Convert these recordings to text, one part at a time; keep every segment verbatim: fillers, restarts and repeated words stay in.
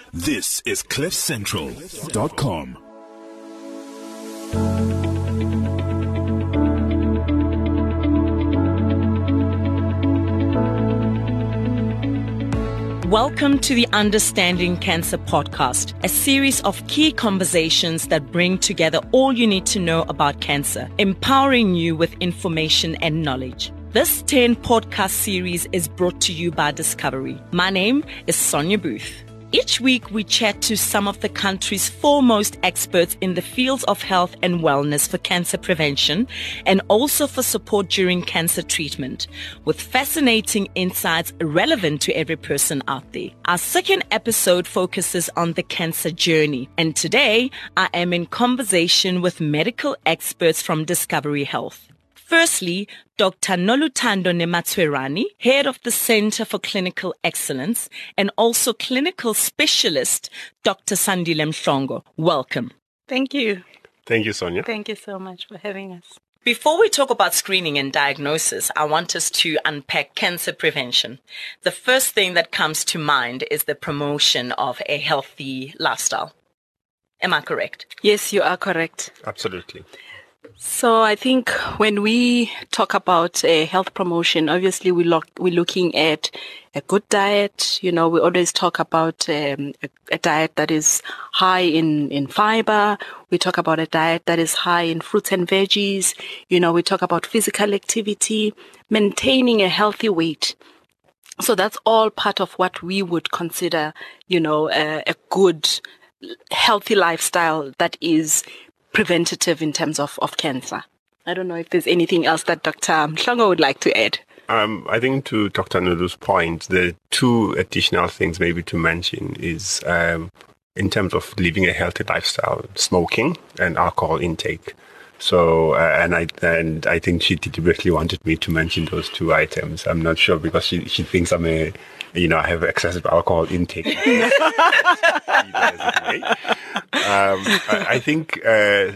This is cliff central dot com. Welcome to the Understanding Cancer podcast, a series of key conversations that bring together all you need to know about cancer, empowering you with information and knowledge. This ten podcast series is brought to you by Discovery. My name is Sonia Booth. Each week, we chat to some of the country's foremost experts in the fields of health and wellness for cancer prevention and also for support during cancer treatment, with fascinating insights relevant to every person out there. Our second episode focuses on the cancer journey, and today I am in conversation with medical experts from Discovery Health. Firstly, Doctor Noluthando Nematswerani, head of the Center for Clinical Excellence, and also clinical specialist, Doctor Sandile Mhlongo. Welcome. Thank you. Thank you, Sonia. Thank you so much for having us. Before we talk about screening and diagnosis, I want us to unpack cancer prevention. The first thing that comes to mind is the promotion of a healthy lifestyle. Am I correct? Yes, you are correct. Absolutely. So I think when we talk about uh, health promotion, obviously we look, we're looking at a good diet. You know, we always talk about um, a, a diet that is high in, in fiber. We talk about a diet that is high in fruits and veggies. You know, we talk about physical activity, maintaining a healthy weight. So that's all part of what we would consider, you know, a, a good, healthy lifestyle that is preventative in terms of, of cancer. I don't know if there's anything else that Doctor Mhlongo would like to add. Um, I think to Doctor Nolu's point, the two additional things maybe to mention is um, in terms of living a healthy lifestyle, smoking and alcohol intake. So, uh, and I and I think she deliberately wanted me to mention those two items. I'm not sure because she, she thinks I'm a, you know, I have excessive alcohol intake. Um, I, I think uh,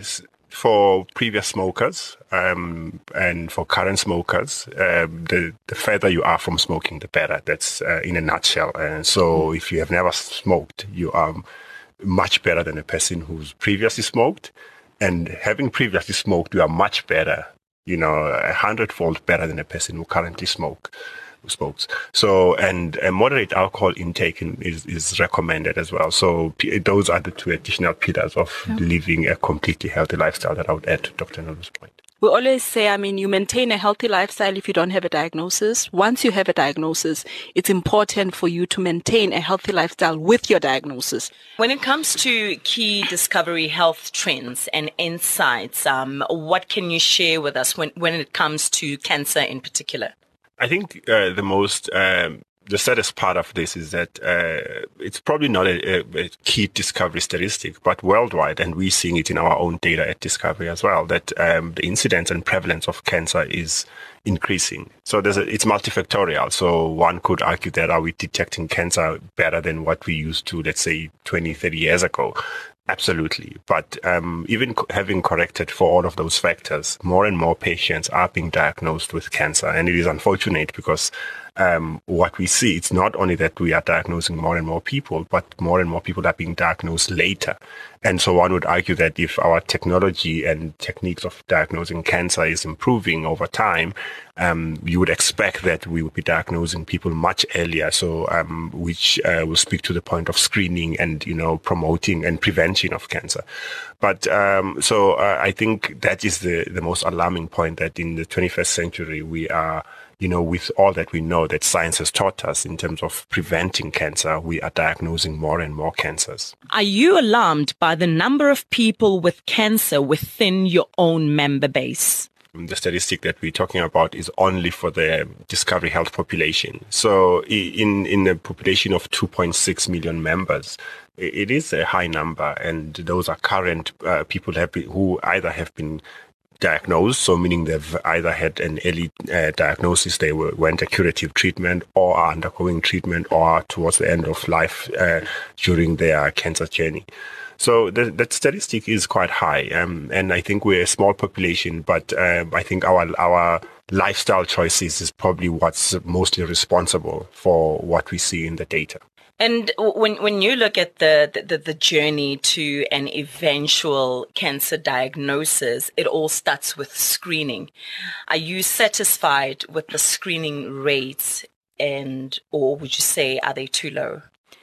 for previous smokers um, and for current smokers, uh, the, the further you are from smoking, the better. That's uh, in a nutshell. And so if you have never smoked, you are much better than a person who's previously smoked. And having previously smoked, you are much better, you know, a hundredfold better than a person who currently smoke. smokes. So, and a moderate alcohol intake is, is recommended as well. So p- those are the two additional pillars of yeah. living a completely healthy lifestyle that I would add to Doctor Nolu's point. We always say, I mean, you maintain a healthy lifestyle if you don't have a diagnosis. Once you have a diagnosis, it's important for you to maintain a healthy lifestyle with your diagnosis. When it comes to key Discovery Health trends and insights, um, what can you share with us when, when it comes to cancer in particular? I think uh, the most, um, the saddest part of this is that uh, it's probably not a, a, a key Discovery statistic, but worldwide, and we're seeing it in our own data at Discovery as well, that um, the incidence and prevalence of cancer is increasing. So there's a, it's multifactorial. So one could argue that are we detecting cancer better than what we used to, let's say, twenty, thirty years ago? Absolutely. But um, even co- having corrected for all of those factors, more and more patients are being diagnosed with cancer. And it is unfortunate because um, what we see, it's not only that we are diagnosing more and more people, but more and more people are being diagnosed later. And so one would argue that if our technology and techniques of diagnosing cancer is improving over time, um, you would expect that we would be diagnosing people much earlier. So, um, which uh, will speak to the point of screening and, you know, promoting and prevention of cancer. But um, so uh, I think that is the, the most alarming point, that in the twenty-first century, we are, you know, with all that we know that science has taught us in terms of preventing cancer, we are diagnosing more and more cancers. Are you alarmed by the number of people with cancer within your own member base? The statistic that we're talking about is only for the Discovery Health population. So in, in a population of two point six million members, it is a high number. And those are current uh, people have been, who either have been diagnosed, so meaning they've either had an early uh, diagnosis, they were, went a curative treatment, or are undergoing treatment, or are towards the end of life uh, during their cancer journey. So the, that statistic is quite high, um, and I think we're a small population, but uh, I think our our lifestyle choices is probably what's mostly responsible for what we see in the data. And when when you look at the, the, the journey to an eventual cancer diagnosis, it all starts with screening. Are you satisfied with the screening rates, and or would you say are they too low?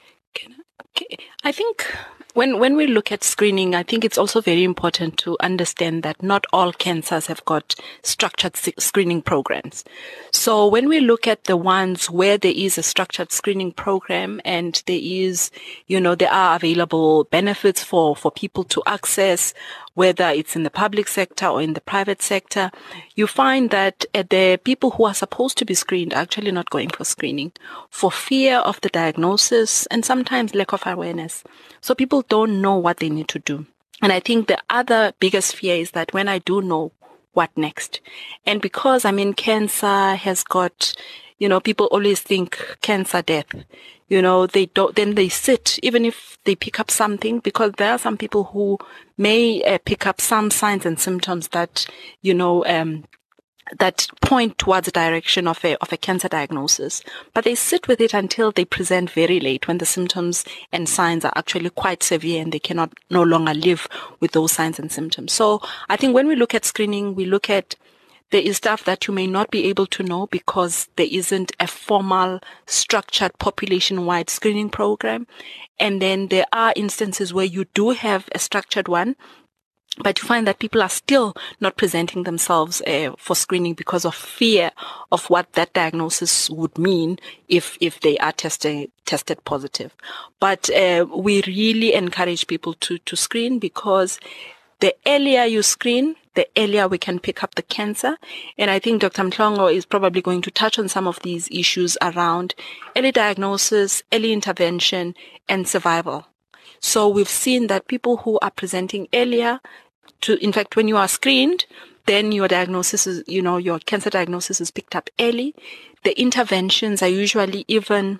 Okay. I think when when we look at screening, I think it's also very important to understand that not all cancers have got structured screening programs. So when we look at the ones where there is a structured screening program and there is, you know, there are available benefits for, for people to access, whether it's in the public sector or in the private sector, you find that uh, the people who are supposed to be screened are actually not going for screening for fear of the diagnosis and sometimes lack of awareness. So people don't know what they need to do. And I think the other biggest fear is that when I do know, what next? And because, I mean, cancer has got, you know, people always think cancer death. You know, they don't, then they sit, even if they pick up something, because there are some people who may uh, pick up some signs and symptoms that, you know, um, that point towards the direction of a, of a cancer diagnosis. But they sit with it until they present very late, when the symptoms and signs are actually quite severe and they cannot no longer live with those signs and symptoms. So I think when we look at screening, we look at there is stuff that you may not be able to know because there isn't a formal, structured, population-wide screening program. And then there are instances where you do have a structured one, but you find that people are still not presenting themselves uh, for screening because of fear of what that diagnosis would mean if if they are tested tested positive. But uh, we really encourage people to to screen, because the earlier you screen, the earlier we can pick up the cancer. And I think Doctor Mhlongo is probably going to touch on some of these issues around early diagnosis, early intervention, and survival. So we've seen that people who are presenting earlier, to, in fact, when you are screened, then your diagnosis is, you know, your cancer diagnosis is picked up early. The interventions are usually even,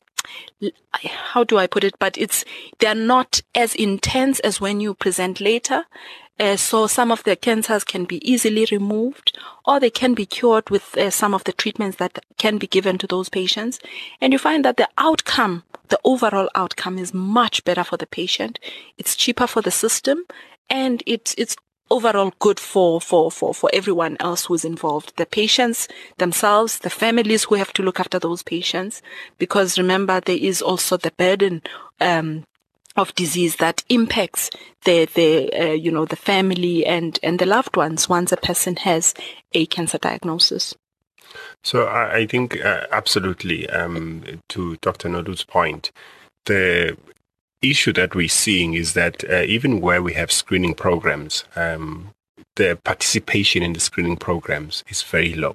how do I put it? But it's, they're not as intense as when you present later. Uh, so some of the cancers can be easily removed, or they can be cured with uh, some of the treatments that can be given to those patients. And you find that the outcome, the overall outcome, is much better for the patient. It's cheaper for the system, and it's it's overall good for, for, for, for everyone else who's involved. The patients themselves, the families who have to look after those patients, because remember, there is also the burden um of disease that impacts the, the uh, you know, the family and, and the loved ones once a person has a cancer diagnosis. So I, I think uh, absolutely, um, to Doctor Nolu's point, the issue that we're seeing is that uh, even where we have screening programs, um, the participation in the screening programs is very low.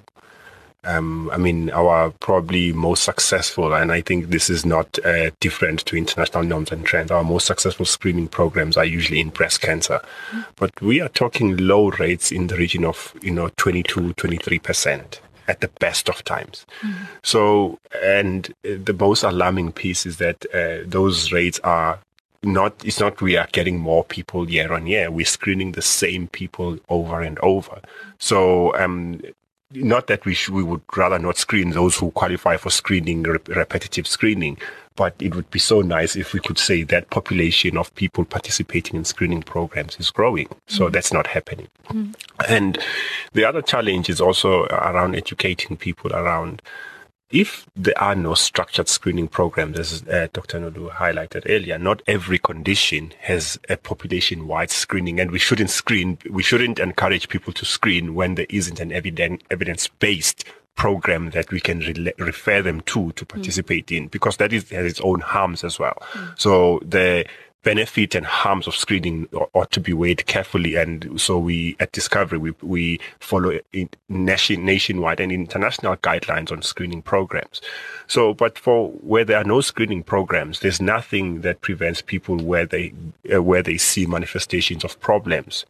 Um, I mean, our probably most successful, and I think this is not uh, different to international norms and trends, our most successful screening programs are usually in breast cancer. Mm-hmm. But we are talking low rates in the region of, you know, twenty-two, twenty-three percent at the best of times. Mm-hmm. So, and the most alarming piece is that uh, those rates are not, it's not we are getting more people year on year. We're screening the same people over and over. So, um, not that we should, we would rather not screen those who qualify for screening, rep- repetitive screening, but it would be so nice if we could say that population of people participating in screening programs is growing. So mm. that's not happening. Mm. And the other challenge is also around educating people around, if there are no structured screening programs, as uh, Doctor Nolu highlighted earlier, not every condition has a population-wide screening, and we shouldn't screen, we shouldn't encourage people to screen when there isn't an evidence, evidence-based program that we can re- refer them to to participate mm. in, because that is, has its own harms as well. Mm. So the benefit and harms of screening ought to be weighed carefully, and so we at Discovery we we follow nation, nationwide and international guidelines on screening programs. So, but for where there are no screening programs, there's nothing that prevents people where they uh, where they see manifestations of problems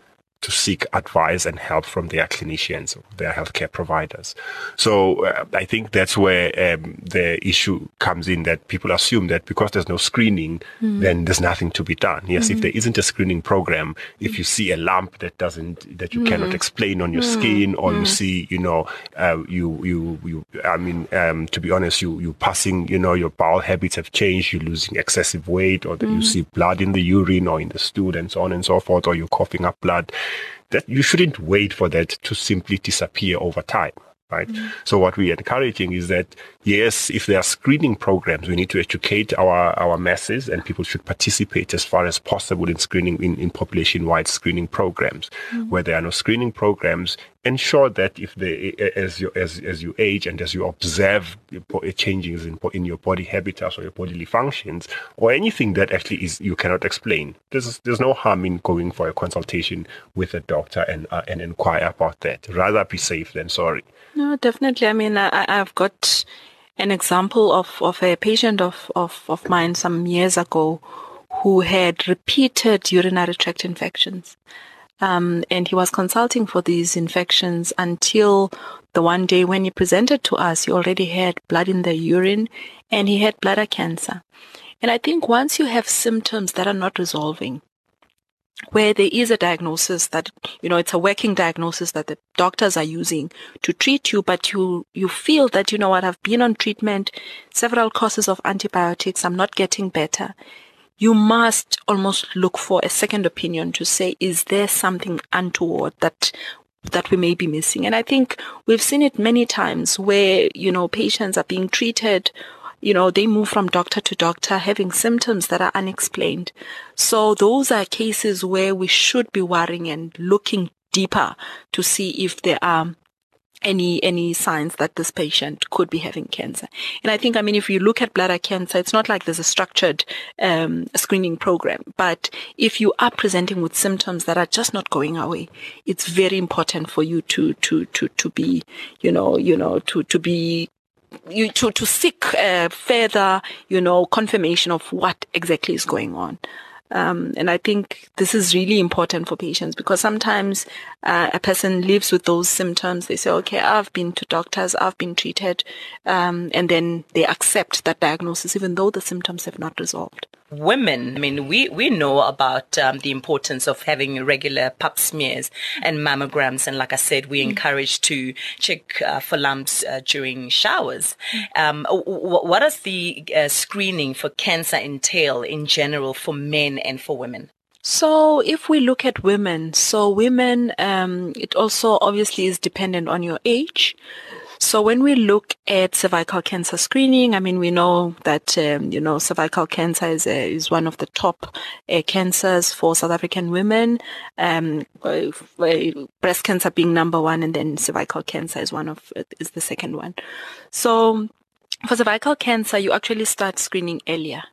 to seek advice and help from their clinicians, their healthcare providers. So uh, I think that's where um, the issue comes in, that people assume that because there's no screening, mm. then there's nothing to be done. Yes, mm-hmm. if there isn't a screening program, if you see a lump that doesn't, that you mm. cannot explain on your mm. skin, or mm. you see, you know, uh, you, you, you, I mean, um, to be honest, you, you passing, you know, your bowel habits have changed, you're losing excessive weight, or that mm. you see blood in the urine or in the stool and so on and so forth, or you're coughing up blood, that you shouldn't wait for that to simply disappear over time, right? Mm-hmm. So what we're encouraging is that, yes, if there are screening programs, we need to educate our, our masses, and people should participate as far as possible in screening, in, in population-wide screening programs. Mm-hmm. Where there are no screening programs, ensure that if they, as you, as, as you age and as you observe changes in, in your body habitats or your bodily functions, or anything that actually is, you cannot explain, there's, there's no harm in going for a consultation with a doctor and, uh, and inquire about that. Rather be safe than sorry. No, definitely. I mean, I, I've got an example of, of a patient of, of, of mine some years ago who had repeated urinary tract infections. Um, and he was consulting for these infections until the one day when he presented to us, he already had blood in the urine and he had bladder cancer. And I think once you have symptoms that are not resolving, where there is a diagnosis that, you know, it's a working diagnosis that the doctors are using to treat you, but you, you feel that, you know what, I've been on treatment, several courses of antibiotics, I'm not getting better. You must almost look for a second opinion to say, is there something untoward that that we may be missing? And I think we've seen it many times where, you know, patients are being treated, you know, they move from doctor to doctor having symptoms that are unexplained. So those are cases where we should be worrying and looking deeper to see if there are any any signs that this patient could be having cancer. And I think, I mean, if you look at bladder cancer, it's not like there's a structured um, screening program. But if you are presenting with symptoms that are just not going away, it's very important for you to to to to be, you know, you know, to to be you to to seek uh, further, you know, confirmation of what exactly is going on. Um, and I think this is really important for patients, because sometimes uh, a person lives with those symptoms. They say, okay, I've been to doctors, I've been treated, um, and then they accept that diagnosis even though the symptoms have not resolved. Women, I mean, we, we know about um, the importance of having regular pap smears and mammograms. And like I said, we mm. encourage to check uh, for lumps uh, during showers. Um, w- what does the uh, screening for cancer entail in general for men and for women? So if we look at women, so women, um, it also obviously is dependent on your age. So when we look at cervical cancer screening, I mean, we know that, um, you know, cervical cancer is, uh, is one of the top uh, cancers for South African women, um, uh, breast cancer being number one, and then cervical cancer is one of, is the second one. So for cervical cancer, you actually start screening earlier.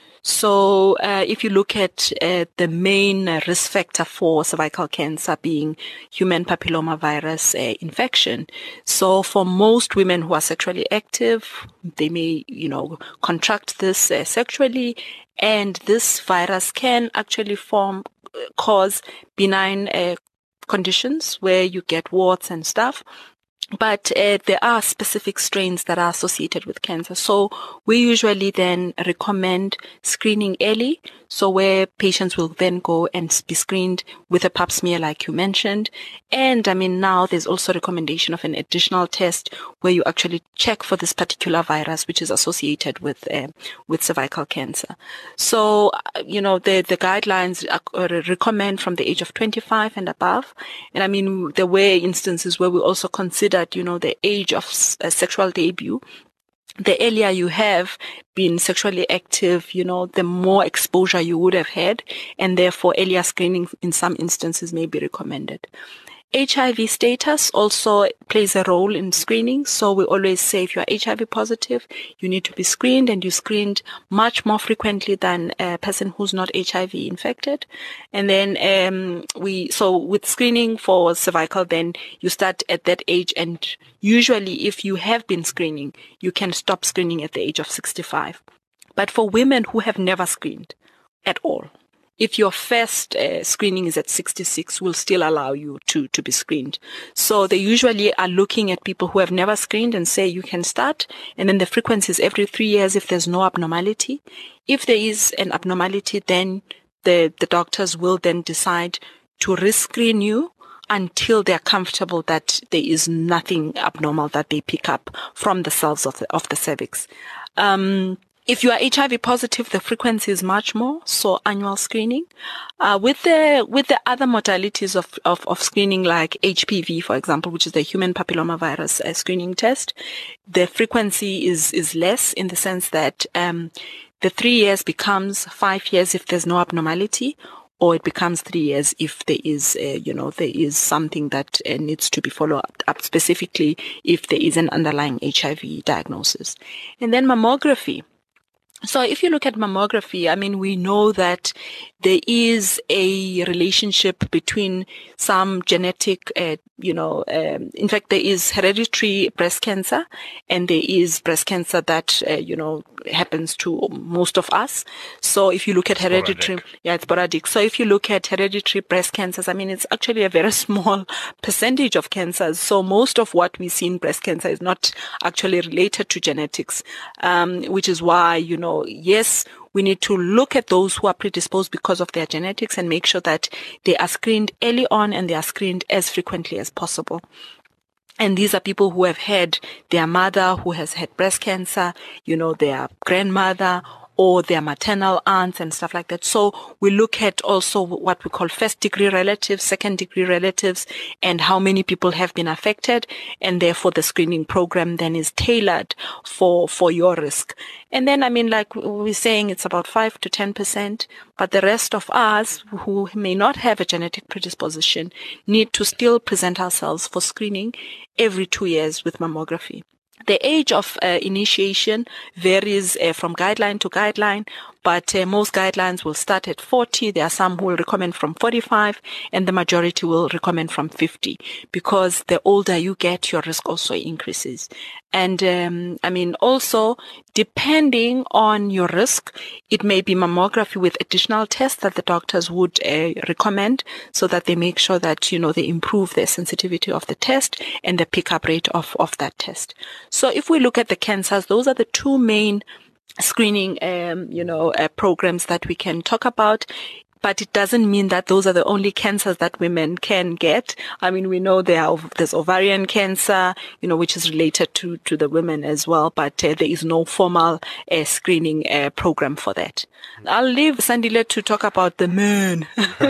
So uh, if you look at uh, the main uh, risk factor for cervical cancer being human papillomavirus uh, infection. So for most women who are sexually active, they may, you know, contract this uh, sexually, and this virus can actually form, uh, cause benign uh, conditions where you get warts and stuff. But uh, there are specific strains that are associated with cancer. So we usually then recommend screening early. So where patients will then go and be screened with a pap smear like you mentioned. And I mean, now there's also recommendation of an additional test where you actually check for this particular virus, which is associated with uh, with cervical cancer. So, you know, the, the guidelines recommend from the age of twenty-five and above. And I mean, there were instances where we also considered, you know, the age of uh, sexual debut. The earlier you have been sexually active, you know, the more exposure you would have had, and therefore earlier screening in some instances may be recommended. H I V status also plays a role in screening. So we always say if you're H I V positive, you need to be screened, and you screened much more frequently than a person who's not H I V infected. And then um, we, so with screening for cervical, then you start at that age. And usually if you have been screening, you can stop screening at the age of sixty-five. But for women who have never screened at all, if your first uh, screening is at sixty-six, will still allow you to, to be screened. So they usually are looking at people who have never screened and say you can start. And then the frequency is every three years if there's no abnormality. If there is an abnormality, then the, the doctors will then decide to rescreen you until they're comfortable that there is nothing abnormal that they pick up from the cells of the, of the cervix. Um, If you are H I V positive, the frequency is much more, so annual screening. Uh, with the, with the other modalities of, of, of screening like H P V, for example, which is the human papillomavirus uh, screening test, the frequency is, is less in the sense that, um, the three years becomes five years if there's no abnormality, or it becomes three years if there is, uh, you know, there is something that uh, needs to be followed up, specifically if there is an underlying H I V diagnosis. And then mammography. So if you look at mammography, I mean, we know that there is a relationship between some genetic, uh, you know, um, in fact, there is hereditary breast cancer and there is breast cancer that, uh, you know, happens to most of us. So if you look at hereditary, sporadic. yeah, it's sporadic. So if you look at hereditary breast cancers, I mean, it's actually a very small percentage of cancers. So most of what we see in breast cancer is not actually related to genetics, um, which is why, you know, yes, we need to look at those who are predisposed because of their genetics and make sure that they are screened early on and they are screened as frequently as possible. And these are people who have had their mother who has had breast cancer, you know, their grandmother or their maternal aunts and stuff like that. So we look at also what we call first degree relatives, second degree relatives, and how many people have been affected. And therefore the screening program then is tailored for, for your risk. And then, I mean, like we're saying, it's about five to ten percent, but the rest of us who may not have a genetic predisposition need to still present ourselves for screening every two years with mammography. The age of uh, initiation varies uh, from guideline to guideline, but uh, most guidelines will start at forty. There are some who will recommend from forty-five, and the majority will recommend from fifty, because the older you get, your risk also increases. And um, I mean, also, depending on your risk, it may be mammography with additional tests that the doctors would uh, recommend, so that they make sure that, you know, they improve the sensitivity of the test and the pickup rate of, of that test. So if we look at the cancers, those are the two main screening, um, you know, uh, programs that we can talk about. But it doesn't mean that those are the only cancers that women can get. I mean, we know there are, there's ovarian cancer, you know, which is related to, to the women as well, but uh, there is no formal uh, screening uh, program for that. I'll leave Sandile to talk about the men.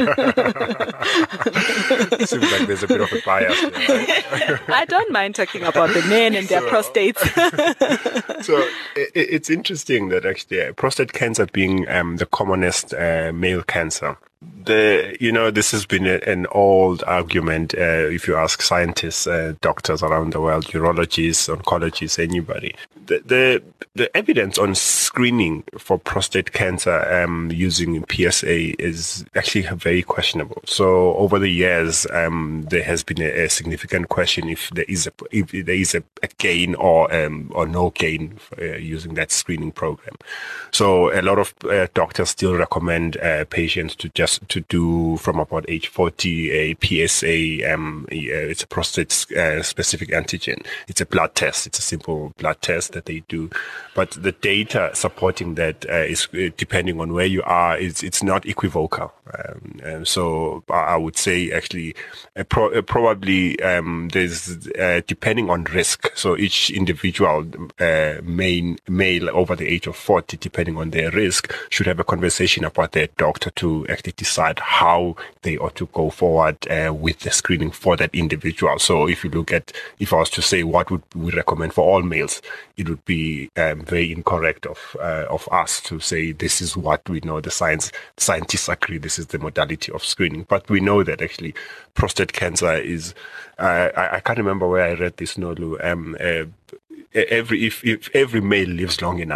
Seems like there's a bit of a bias there, right? I don't mind talking about the men and their so, prostates. So it, it's interesting that actually uh, prostate cancer being um, the commonest uh, male cancer. The, you know, this has been a, an old argument. Uh, if you ask scientists, uh, doctors around the world, urologists, oncologists, anybody, the, the the evidence on screening for prostate cancer um, using P S A is actually very questionable. So over the years, um, there has been a, a significant question if there is a if there is a, a gain or um, or no gain for, uh, using that screening program. So a lot of uh, doctors still recommend uh, patients to just to do from about age forty a P S A. Um, it's a prostate uh, specific antigen. It's a blood test. It's a simple blood test that they do. But the data supporting that uh, is uh, depending on where you are. It's it's not equivocal. Um, and so I would say actually uh, pro- uh, probably um, there's uh, depending on risk. So each individual uh, main male over the age of forty, depending on their risk, should have a conversation about their doctor to actually decide how they ought to go forward uh, with the screening for that individual. So if you look at, if I was to say what would we recommend for all males, it would be um, very incorrect of uh, of us to say this is what we know. The science scientists agree this is the modality of screening, but we know that actually prostate cancer is. Uh, I, I can't remember where I read this, Nolu. Um, uh, every if if every male lives long enough,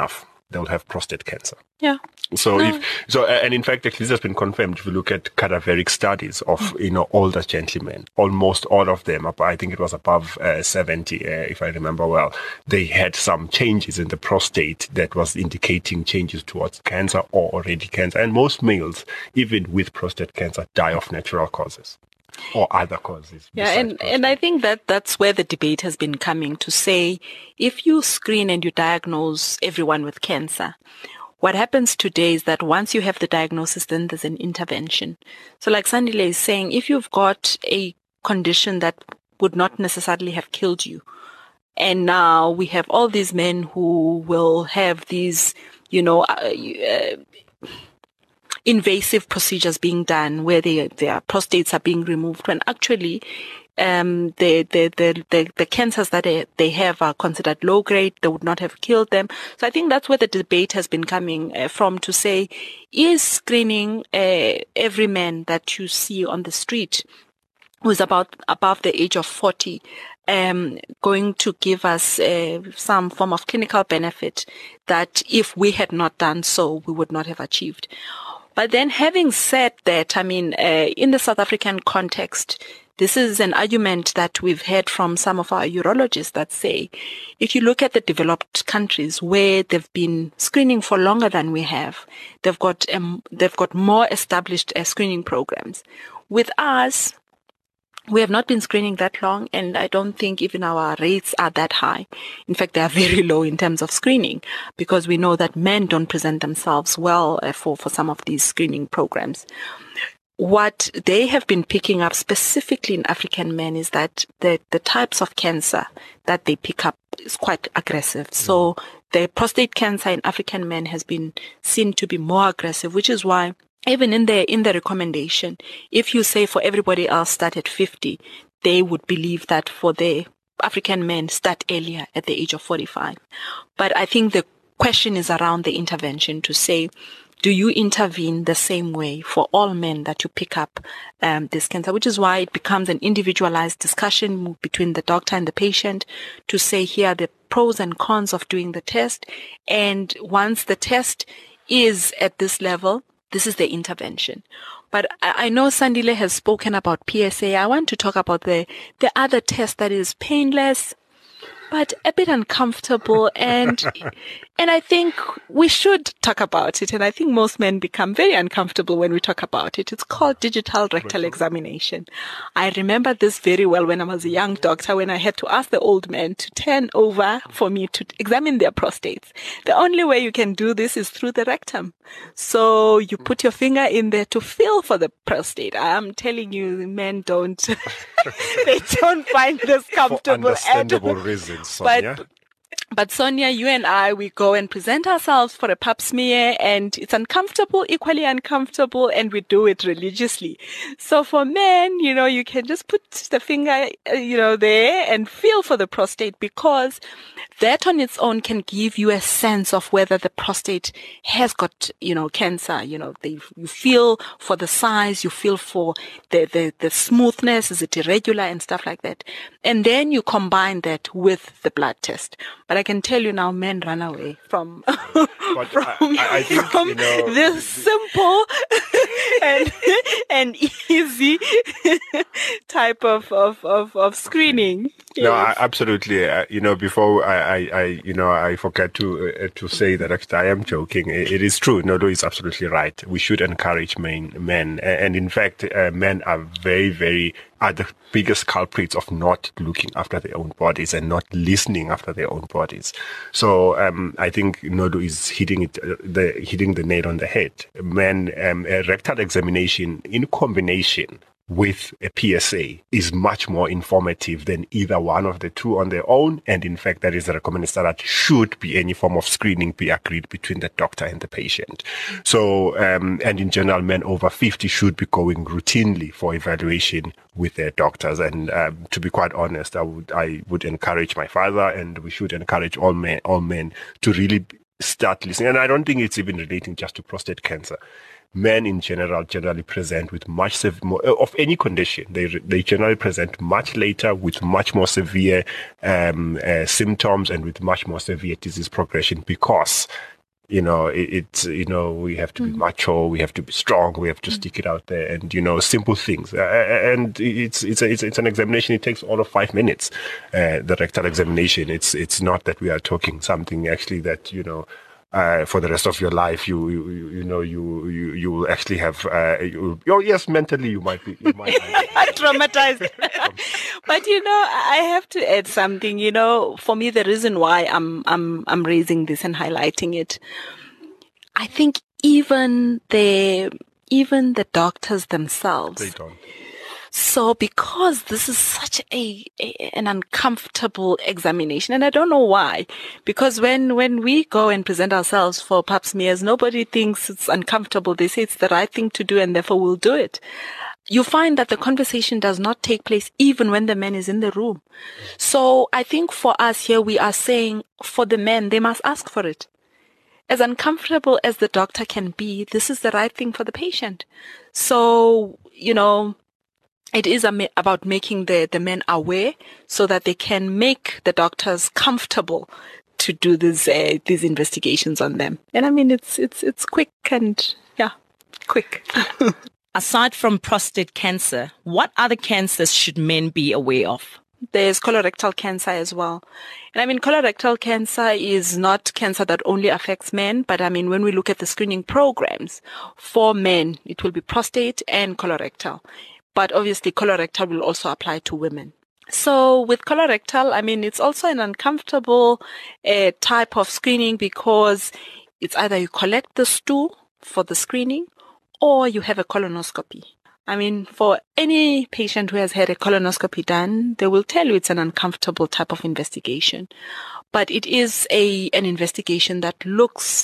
they'll have prostate cancer. Yeah. So no. if so, and in fact, this has been confirmed. If you look at cadaveric studies of mm. you know older gentlemen, almost all of them, I think it was above uh, seventy, uh, if I remember well, they had some changes in the prostate that was indicating changes towards cancer or already cancer. And most males, even with prostate cancer, die of natural causes or other causes. Yeah, and, prostate. and I think that that's where the debate has been coming, to say, if you screen and you diagnose everyone with cancer, what happens today is that once you have the diagnosis, then there's an intervention. So like Sandile is saying, if you've got a condition that would not necessarily have killed you, and now we have all these men who will have these, you know, uh, uh, invasive procedures being done where they, their prostates are being removed, when actually Um, the, the, the, the, the cancers that they, they have are considered low grade. They would not have killed them. So I think that's where the debate has been coming uh, from, to say, is screening uh, every man that you see on the street who is about above the age of forty um, going to give us uh, some form of clinical benefit that if we had not done so, we would not have achieved. But then, having said that, I mean, uh, in the South African context, this is an argument that we've heard from some of our urologists that say, if you look at the developed countries where they've been screening for longer than we have, they've got um, they've got more established uh, screening programs. With us, we have not been screening that long, and I don't think even our rates are that high. In fact, they are very low in terms of screening, because we know that men don't present themselves well uh, for, for some of these screening programs. What they have been picking up specifically in African men is that the, the types of cancer that they pick up is quite aggressive. So the prostate cancer in African men has been seen to be more aggressive, which is why even in the, in the recommendation, if you say for everybody else start at fifty, they would believe that for the African men start earlier at the age of forty-five. But I think the question is around the intervention, to say, do you intervene the same way for all men that you pick up um, this cancer? Which is why it becomes an individualized discussion between the doctor and the patient, to say, here are the pros and cons of doing the test. And once the test is at this level, this is the intervention. But I, I know Sandile has spoken about P S A. I want to talk about the, the other test that is painless, but a bit uncomfortable, and and I think we should talk about it. And I think most men become very uncomfortable when we talk about it. It's called digital rectal examination. I remember this very well when I was a young doctor, when I had to ask the old men to turn over for me to examine their prostates. The only way you can do this is through the rectum. So you put your finger in there to feel for the prostate. I'm telling you, men don't, they don't find this comfortable. For understandable reasons, Sonia. But, But Sonia, you and I, we go and present ourselves for a pap smear, and it's uncomfortable, equally uncomfortable, and we do it religiously. So for men, you know, you can just put the finger, you know, there and feel for the prostate, because that on its own can give you a sense of whether the prostate has got, you know, cancer. You know, they, you feel for the size, you feel for the, the, the smoothness, is it irregular and stuff like that. And then you combine that with the blood test. But I can tell you now, men run away from, from, I, I think, from you know, this simple and, and easy type of, of, of, of screening. Yes. No, I, absolutely. Uh, you know, before I, I, I, you know, I forget to uh, to say that actually I am joking. It, it is true. Nodo is absolutely right. We should encourage men, men, and in fact, uh, men are very, very are the biggest culprits of not looking after their own bodies and not listening after their own bodies. So um, I think Nodo is hitting it, uh, the hitting the nail on the head. Men, um, a rectal examination in combination with a P S A is much more informative than either one of the two on their own. And in fact, that is a recommendation that should be any form of screening be agreed between the doctor and the patient. So, um, and in general, men over fifty should be going routinely for evaluation with their doctors. And um, to be quite honest, I would I would encourage my father, and we should encourage all men all men to really start listening. And I don't think it's even relating just to prostate cancer. Men in general generally present with much sev- more, of any condition. They they generally present much later with much more severe um, uh, symptoms and with much more severe disease progression, because You know, it, it's, you know, we have to be mm. macho, we have to be strong, we have to mm. stick it out there, and, you know, simple things. Uh, and it's, it's, a, it's, it's an examination. It takes all of five minutes, uh, the rectal examination. It's, it's not that we are talking something actually that, you know, Uh, for the rest of your life, you you, you know you you you will actually have uh, you, oh yes, mentally you might be you might be traumatized. But you know, I have to add something. You know, for me, the reason why I'm I'm I'm raising this and highlighting it, I think even the even the doctors themselves, they don't. So because this is such a, a an uncomfortable examination, and I don't know why, because when, when we go and present ourselves for pap smears, nobody thinks it's uncomfortable. They say it's the right thing to do and therefore we'll do it. You find that the conversation does not take place even when the man is in the room. So I think for us here, we are saying for the men, they must ask for it. As uncomfortable as the doctor can be, this is the right thing for the patient. So, you know, it is about making the, the men aware so that they can make the doctors comfortable to do these uh, these investigations on them. And I mean, it's it's it's quick and yeah, quick. Aside from prostate cancer, what other cancers should men be aware of? There's colorectal cancer as well. And I mean, colorectal cancer is not cancer that only affects men, but I mean, when we look at the screening programs for men, it will be prostate and colorectal. But obviously colorectal will also apply to women. So with colorectal, I mean, it's also an uncomfortable uh, type of screening because it's either you collect the stool for the screening or you have a colonoscopy. I mean, for any patient who has had a colonoscopy done, they will tell you it's an uncomfortable type of investigation. But it is a an investigation that looks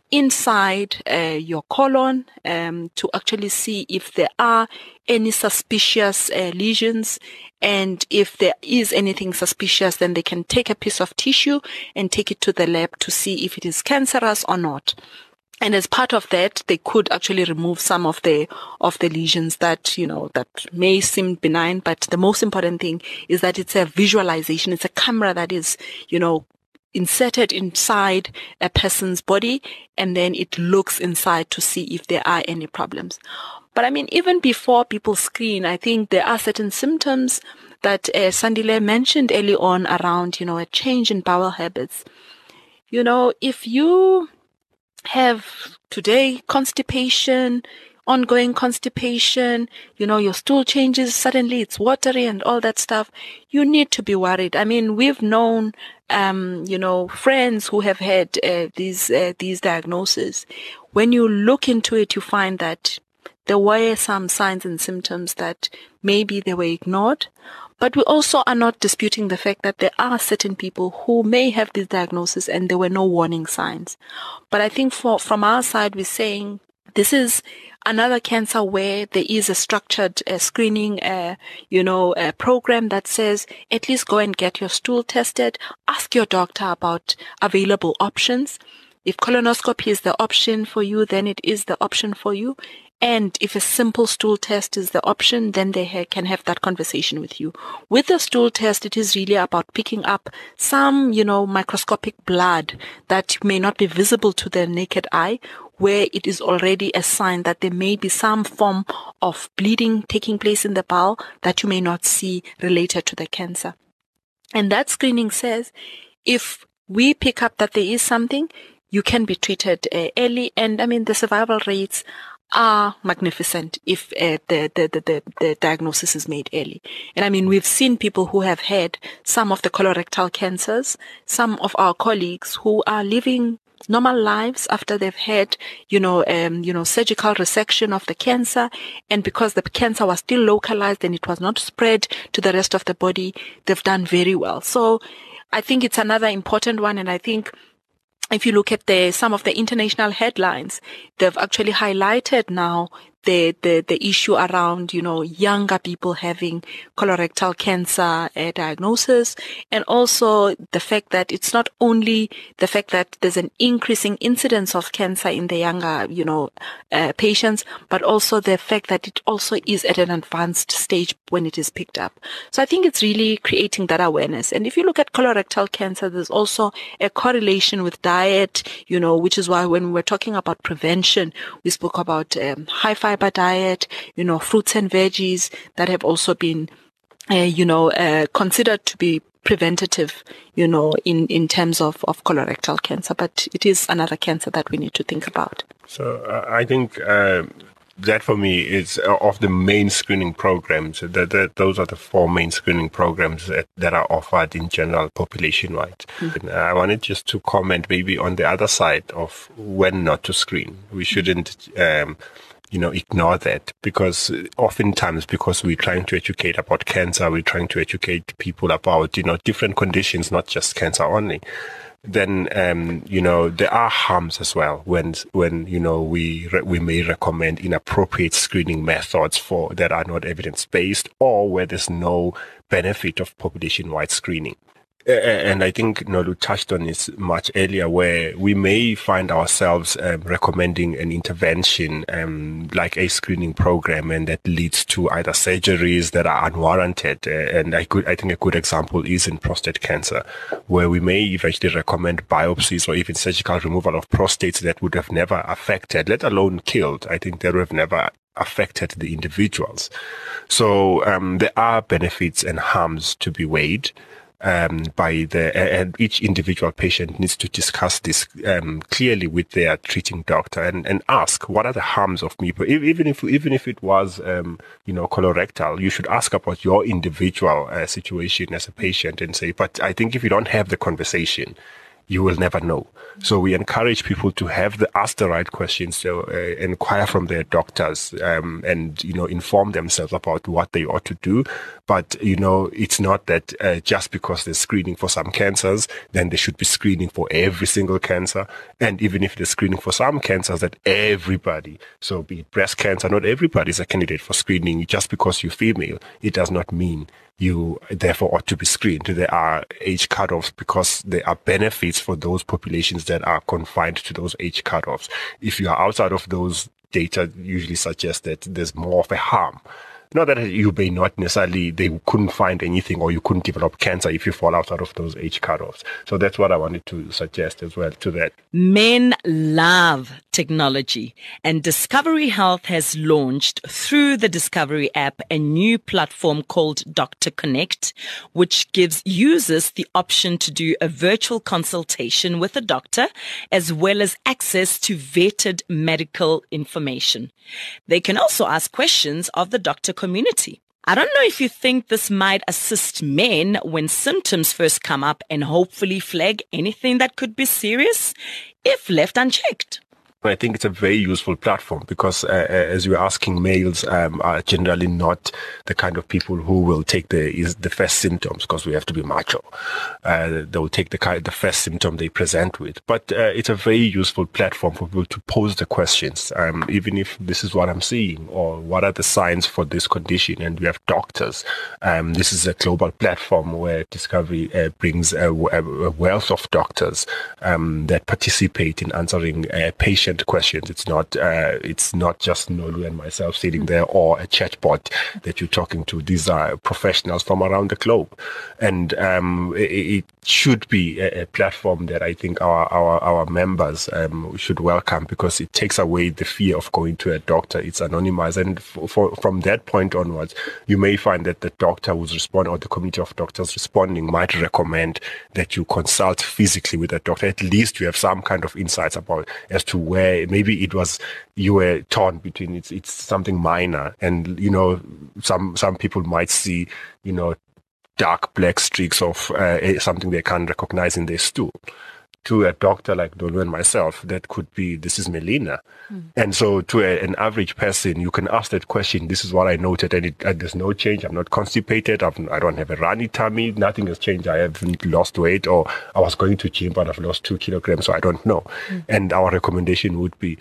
inside uh, your colon um, to actually see if there are any suspicious uh, lesions, and if there is anything suspicious, then they can take a piece of tissue and take it to the lab to see if it is cancerous or not. And as part of that, they could actually remove some of the of the lesions that, you know, that may seem benign. But the most important thing is that it's a visualization. It's a camera that is, you know, inserted inside a person's body, and then it looks inside to see if there are any problems. But I mean, even before people screen, I think there are certain symptoms that uh, Sandile mentioned early on around, you know, a change in bowel habits. You know, if you have today constipation, ongoing constipation, you know, your stool changes, suddenly it's watery and all that stuff, you need to be worried. I mean, we've known, um, you know, friends who have had uh, these, uh, these diagnoses. When you look into it, you find that there were some signs and symptoms that maybe they were ignored. But we also are not disputing the fact that there are certain people who may have these diagnoses and there were no warning signs. But I think for, from our side, we're saying this is another cancer where there is a structured uh, screening, uh, you know, uh, program that says at least go and get your stool tested. Ask your doctor about available options. If colonoscopy is the option for you, then it is the option for you. And if a simple stool test is the option, then they ha- can have that conversation with you. With the stool test, it is really about picking up some, you know, microscopic blood that may not be visible to the naked eye, where it is already a sign that there may be some form of bleeding taking place in the bowel that you may not see related to the cancer. And that screening says if we pick up that there is something, you can be treated uh, early. And I mean, the survival rates are magnificent if uh, the, the, the, the diagnosis is made early. And I mean, we've seen people who have had some of the colorectal cancers, some of our colleagues who are living normal lives after they've had, you know, um, you know, surgical resection of the cancer. And because the cancer was still localized and it was not spread to the rest of the body, they've done very well. So I think it's another important one. And I think if you look at the some of the international headlines, they've actually highlighted now the, the, the issue around, you know, younger people having colorectal cancer uh, diagnosis, and also the fact that it's not only the fact that there's an increasing incidence of cancer in the younger, you know, uh, patients, but also the fact that it also is at an advanced stage when it is picked up. So I think it's really creating that awareness. And if you look at colorectal cancer, there's also a correlation with diet, you know, which is why when we're talking about prevention, we spoke about um, high fiber diet, you know, fruits and veggies that have also been, uh, you know, uh, considered to be preventative, you know, in, in terms of, of colorectal cancer. But it is another cancer that we need to think about. So uh, I think uh, that for me is uh, of the main screening programs. That, that those are the four main screening programs that, that are offered in general population-wide. Mm-hmm. I wanted just to comment maybe on the other side of when not to screen. We shouldn't um, you know, ignore that, because oftentimes, because we're trying to educate about cancer, we're trying to educate people about, you know, different conditions, not just cancer only. Then, um, you know, there are harms as well when, when, you know, we, re- we may recommend inappropriate screening methods for that are not evidence-based, or where there's no benefit of population-wide screening. And I think Nolu touched on this much earlier, where we may find ourselves um, recommending an intervention um, like a screening program, and that leads to either surgeries that are unwarranted. Uh, and I could, I think a good example is in prostate cancer, where we may eventually recommend biopsies or even surgical removal of prostates that would have never affected, let alone killed. I think that would have never affected the individuals. So um, there are benefits and harms to be weighed. Um, by the, and each individual patient needs to discuss this um, clearly with their treating doctor, and, and ask, what are the harms of me? But even if even if it was, um, you know, colorectal, you should ask about your individual uh, situation as a patient, and say, but I think if you don't have the conversation, you will never know. So we encourage people to have the ask the right questions, so uh, inquire from their doctors, um, and, you know, inform themselves about what they ought to do. But, you know, it's not that uh, just because there's screening for some cancers, then there should be screening for every single cancer. And even if there's screening for some cancers, that everybody, so be it breast cancer, not everybody is a candidate for screening. Just because you're female, it does not mean you therefore ought to be screened. There are age cutoffs, because there are benefits for those populations that are confined to those age cutoffs. If you are outside of those, data usually suggests that there's more of a harm. Not that you may not necessarily, they couldn't find anything, or you couldn't develop cancer if you fall outside of those age cutoffs. So that's what I wanted to suggest as well to that. Men love technology, and Discovery Health has launched through the Discovery app a new platform called Doctor Connect, which gives users the option to do a virtual consultation with a doctor, as well as access to vetted medical information. They can also ask questions of the doctor community. I don't know if you think this might assist men when symptoms first come up, and hopefully flag anything that could be serious if left unchecked. I think it's a very useful platform, because uh, as you're asking, males um, are generally not the kind of people who will take the is the first symptoms, because we have to be macho. Uh, they will take the kind the first symptom they present with. But uh, it's a very useful platform for people to pose the questions, um, even if this is what I'm seeing, or what are the signs for this condition. And we have doctors. Um, this is a global platform where Discovery uh, brings a, a wealth of doctors um, that participate in answering uh, patient questions. It's not uh, it's not just Nolu and myself sitting there, or a chatbot that you're talking to. These are professionals from around the globe, and um, it, it should be a, a platform that I think our our, our members um, should welcome, because it takes away the fear of going to a doctor. It's anonymized, and for, for, from that point onwards, you may find that the doctor who's responding, or the committee of doctors responding, might recommend that you consult physically with a doctor. At least you have some kind of insights about as to where Where maybe it was you were torn between it's it's something minor, and you know some some people might see you know dark black streaks of uh, something they can't recognize in their stool. To a doctor like Nolu and myself, that could be, this is Melina. Mm. And so to a, an average person, you can ask that question, this is what I noted, and, it, and there's no change. I'm not constipated. I've, I don't have a runny tummy. Nothing has changed. I haven't lost weight, or I was going to gym, but I've lost two kilograms, so I don't know. Mm. And our recommendation would be,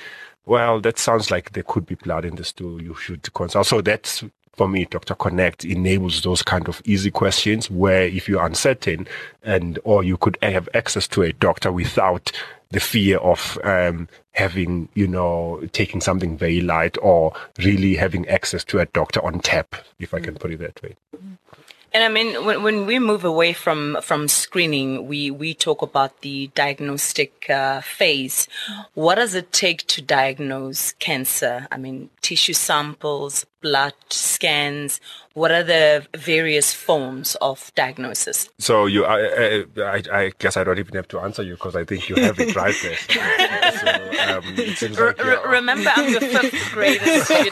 well, that sounds like there could be blood in the stool. You should consult. So that's, for me, Doctor Connect enables those kind of easy questions where if you're uncertain and or you could have access to a doctor without the fear of um, having, you know, taking something very light or really having access to a doctor on tap, if I can put it that way. And I mean, when, when we move away from, from screening, we, we talk about the diagnostic uh, phase. What does it take to diagnose cancer? I mean, tissue samples, blood scans. What are the various forms of diagnosis? So you, I, I, I guess I don't even have to answer you because I think you have it right there. So, um, it seems like R- remember, I'm your fifth grader student.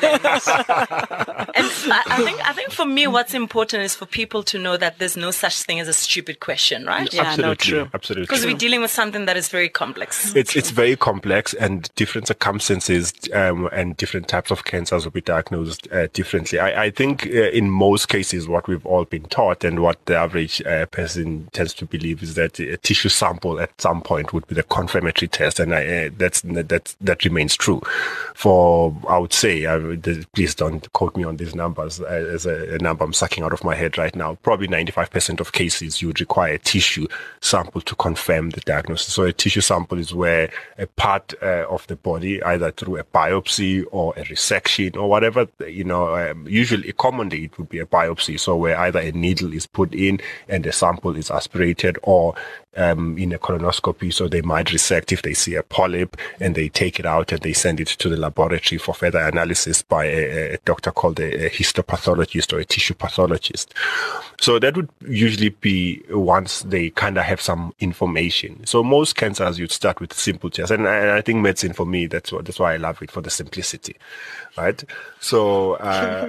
And I, I think, I think for me, what's important is for people to know that there's no such thing as a stupid question, right? Yeah, absolutely, no, true. Absolutely. Because we're dealing with something that is very complex. It's it's very complex, and different circumstances um, and different types of cancers will be diagnosed uh, differently. I, I think uh, in most cases, what we've all been taught and what the average uh, person tends to believe is that a tissue sample at some point would be the confirmatory test, and I, uh, that's that that remains true. For I would say, uh, the, please don't quote me on these numbers uh, as a, a number I'm sucking out of my head right now. Probably ninety-five percent of cases you would require a tissue sample to confirm the diagnosis. So a tissue sample is where a part uh, of the body, either through a biopsy or a resection or whatever, you know, um, usually commonly it would be a biopsy. So where either a needle is put in and the sample is aspirated, or um, in a colonoscopy, so they might resect if they see a polyp and they take it out and they send it to the laboratory for further analysis by a, a doctor called a, a histopathologist or a tissue pathologist. So that would usually be once they kind of have some information. So most cancers, you'd start with simple tests. And I, I think medicine, for me, that's what, that's why I love it, for the simplicity, right? So... Uh,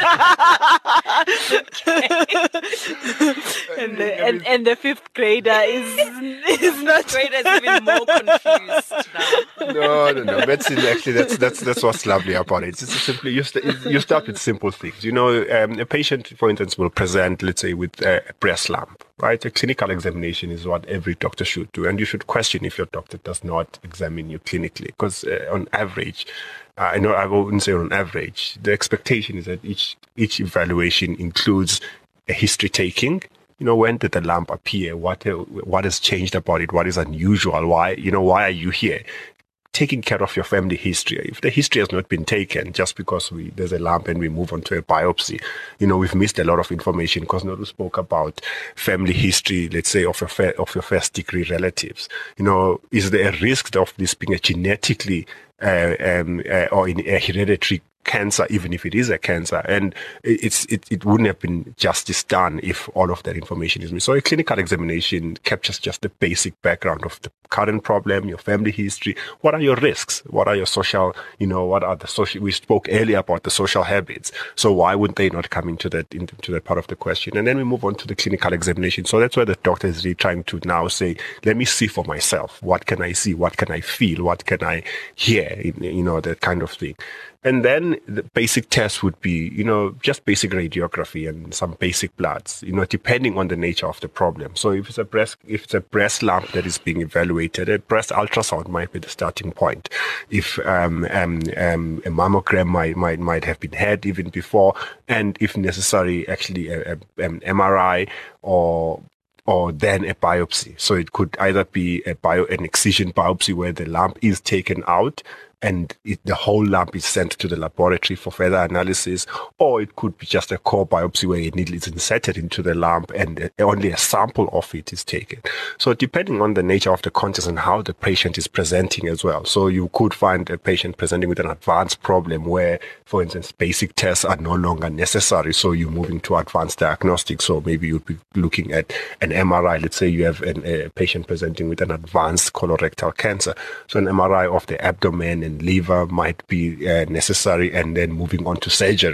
and, the, and, and the fifth grader is, is not... Grader is even more confused now. No, no, no. Medicine, actually, that's that's that's what's lovely about it. It's simply, you, st- you start with simple things. You know, um, a patient, for instance, will present, let's say, with a breast lump, right? A clinical examination is what every doctor should do. And you should question if your doctor does not examine you clinically. Because uh, on average, uh, I know I wouldn't say on average, the expectation is that each each evaluation includes a history taking. You know, when did the lump appear? What uh, what has changed about it? What is unusual? Why, you know, why are you here? Taking care of your family history. If the history has not been taken, just because we there's a lump and we move on to a biopsy, you know, we've missed a lot of information. Because Noru spoke about family history, let's say, of your fa- of your first degree relatives. You know, is there a risk of this being a genetically uh, um, uh, or in a hereditary cancer, even if it is a cancer? And it's it, it wouldn't have been justice done if all of that information is missed. So a clinical examination captures just the basic background of the current problem, your family history. What are your risks? What are your social, you know, what are the social, we spoke earlier about the social habits. So why would they not come into that, into that part of the question? And then we move on to the clinical examination. So that's where the doctor is really trying to now say, let me see for myself. What can I see? What can I feel? What can I hear? You know, that kind of thing. And then the basic tests would be, you know, just basic radiography and some basic bloods, you know, depending on the nature of the problem. So if it's a breast, if it's a breast lump that is being evaluated, a breast ultrasound might be the starting point. If um, um, um, a mammogram might, might, might have been had even before, and if necessary, actually a, a, an M R I or or then a biopsy. So it could either be a bio, an excision biopsy where the lump is taken out and it, the whole lump is sent to the laboratory for further analysis, or it could be just a core biopsy where a needle is inserted into the lump and only a sample of it is taken. So depending on the nature of the contest and how the patient is presenting as well. So you could find a patient presenting with an advanced problem where, for instance, basic tests are no longer necessary. So you're moving to advanced diagnostics. So maybe you'd be looking at an M R I. Let's say you have an, a patient presenting with an advanced colorectal cancer. So an M R I of the abdomen and liver might be uh, necessary, and then moving on to surgery,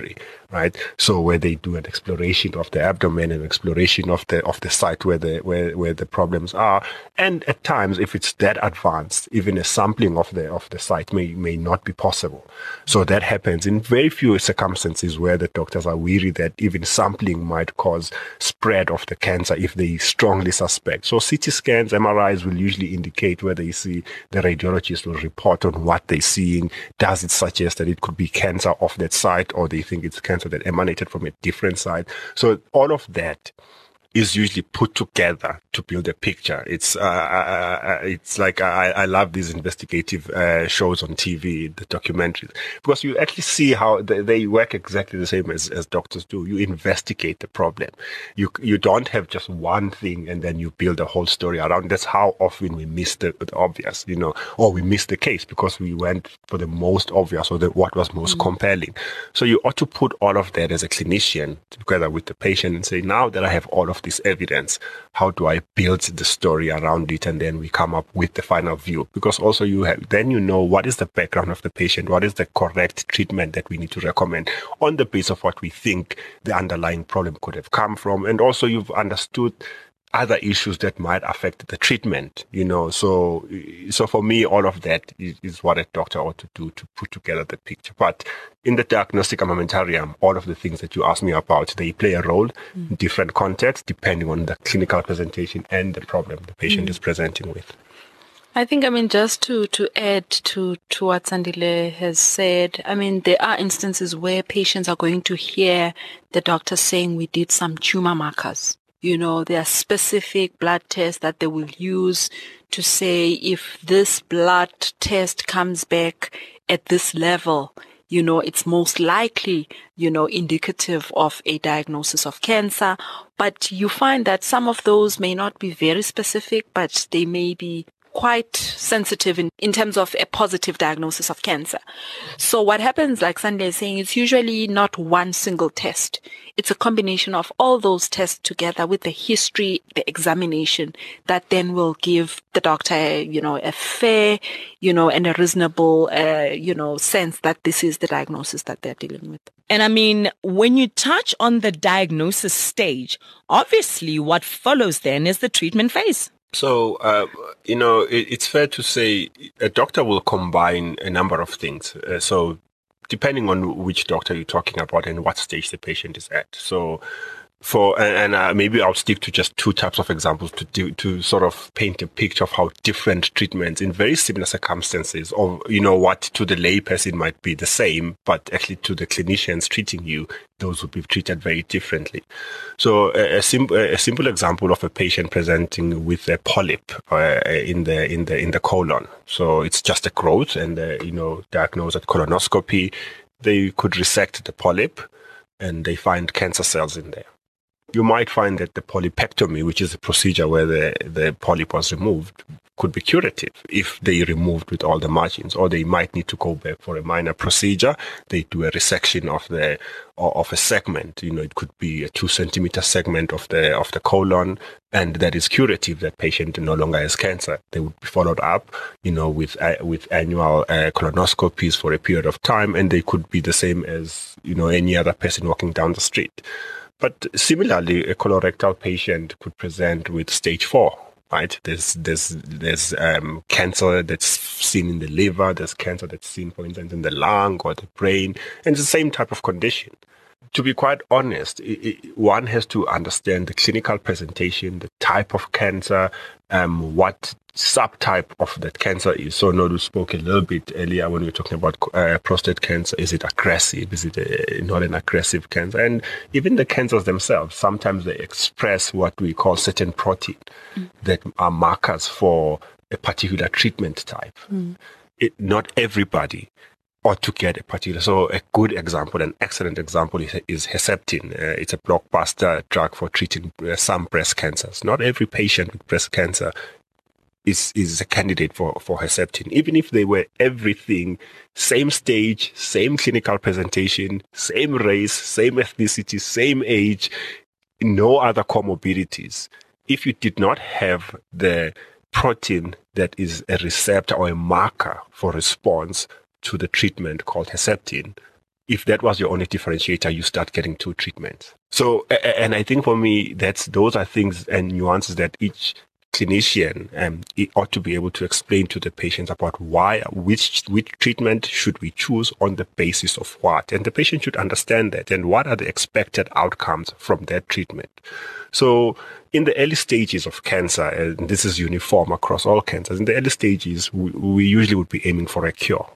right? So where they do an exploration of the abdomen and exploration of the of the site where the where, where the problems are. And at times, if it's that advanced, even a sampling of the of the site may may not be possible. So that happens in very few circumstances where the doctors are weary that even sampling might cause spread of the cancer if they strongly suspect. So C T scans, M R Is will usually indicate whether you see the radiologist will report on what they're seeing. Does it suggest that it could be cancer of that site, or they think it's cancer that emanated from a different site? So all of that is usually put together to build a picture. It's uh, uh, it's like I, I love these investigative uh, shows on T V, the documentaries, because you actually see how they, they work exactly the same as, as doctors do. You investigate the problem. You you don't have just one thing and then you build a whole story around. That's how often we miss the, the obvious, you know, or we miss the case because we went for the most obvious or the what was most mm-hmm. compelling. So you ought to put all of that as a clinician together with the patient and say, now that I have all of this evidence, how do I build the story around it? And then we come up with the final view, because also you have, then you know what is the background of the patient, what is the correct treatment that we need to recommend on the basis of what we think the underlying problem could have come from. And also you've understood other issues that might affect the treatment, you know. So, so for me, all of that is, is what a doctor ought to do to put together the picture. But in the diagnostic armamentarium, all of the things that you asked me about, they play a role mm. in different contexts, depending on the clinical presentation and the problem the patient mm. is presenting with. I think, I mean, just to, to add to, to what Sandile has said, I mean, there are instances where patients are going to hear the doctor saying we did some tumor markers. You know, there are specific blood tests that they will use to say if this blood test comes back at this level, you know, it's most likely, you know, indicative of a diagnosis of cancer. But you find that some of those may not be very specific, but they may be quite sensitive in, in terms of a positive diagnosis of cancer. So what happens, like Sandy is saying, it's usually not one single test. It's a combination of all those tests together with the history, the examination, that then will give the doctor, you know, a fair, you know, and a reasonable, uh, you know, sense that this is the diagnosis that they're dealing with. And I mean, when you touch on the diagnosis stage, obviously what follows then is the treatment phase. So, uh, you know, it, it's fair to say a doctor will combine a number of things. Uh, so depending on which doctor you're talking about and what stage the patient is at. So for, and, and uh, maybe I'll stick to just two types of examples to do, to sort of paint a picture of how different treatments in very similar circumstances, or, you know, what to the lay person might be the same, but actually to the clinicians treating you, those would be treated very differently. So a, a, sim- a simple example of a patient presenting with a polyp uh, in the in the in the colon. So it's just a growth, and uh, you know, diagnosed at colonoscopy, they could resect the polyp, and they find cancer cells in there. You might find that the polypectomy, which is a procedure where the, the polyp was removed, could be curative if they removed with all the margins, or they might need to go back for a minor procedure. They do a resection of the of a segment. You know, it could be a two centimeter segment of the of the colon, and that is curative. That patient no longer has cancer. They would be followed up, you know, with uh, with annual uh, colonoscopies for a period of time, and they could be the same as, you know, any other person walking down the street. But similarly, a colorectal patient could present with stage four, right? There's there's there's um, cancer that's seen in the liver. There's cancer that's seen, for instance, in the lung or the brain, and it's the same type of condition. To be quite honest, it, it, one has to understand the clinical presentation, the type of cancer, um, what subtype of that cancer is. So Nodu spoke a little bit earlier when we were talking about uh, prostate cancer. Is it aggressive? Is it a, not an aggressive cancer? And even the cancers themselves, sometimes they express what we call certain protein mm. that are markers for a particular treatment type. Mm. It, not everybody ought to get a particular. So a good example, an excellent example is, is Herceptin. Uh, it's a blockbuster drug for treating uh, some breast cancers. Not every patient with breast cancer is is a candidate for, for Herceptin. Even if they were everything, same stage, same clinical presentation, same race, same ethnicity, same age, no other comorbidities. If you did not have the protein that is a receptor or a marker for response to the treatment called Herceptin, if that was your only differentiator, you start getting two treatments. So, and I think for me, that's those are things and nuances that each clinician um, ought to be able to explain to the patients about why, which which treatment should we choose on the basis of what, and the patient should understand that, and what are the expected outcomes from that treatment. So, in the early stages of cancer, and this is uniform across all cancers, in the early stages, we, we usually would be aiming for a cure.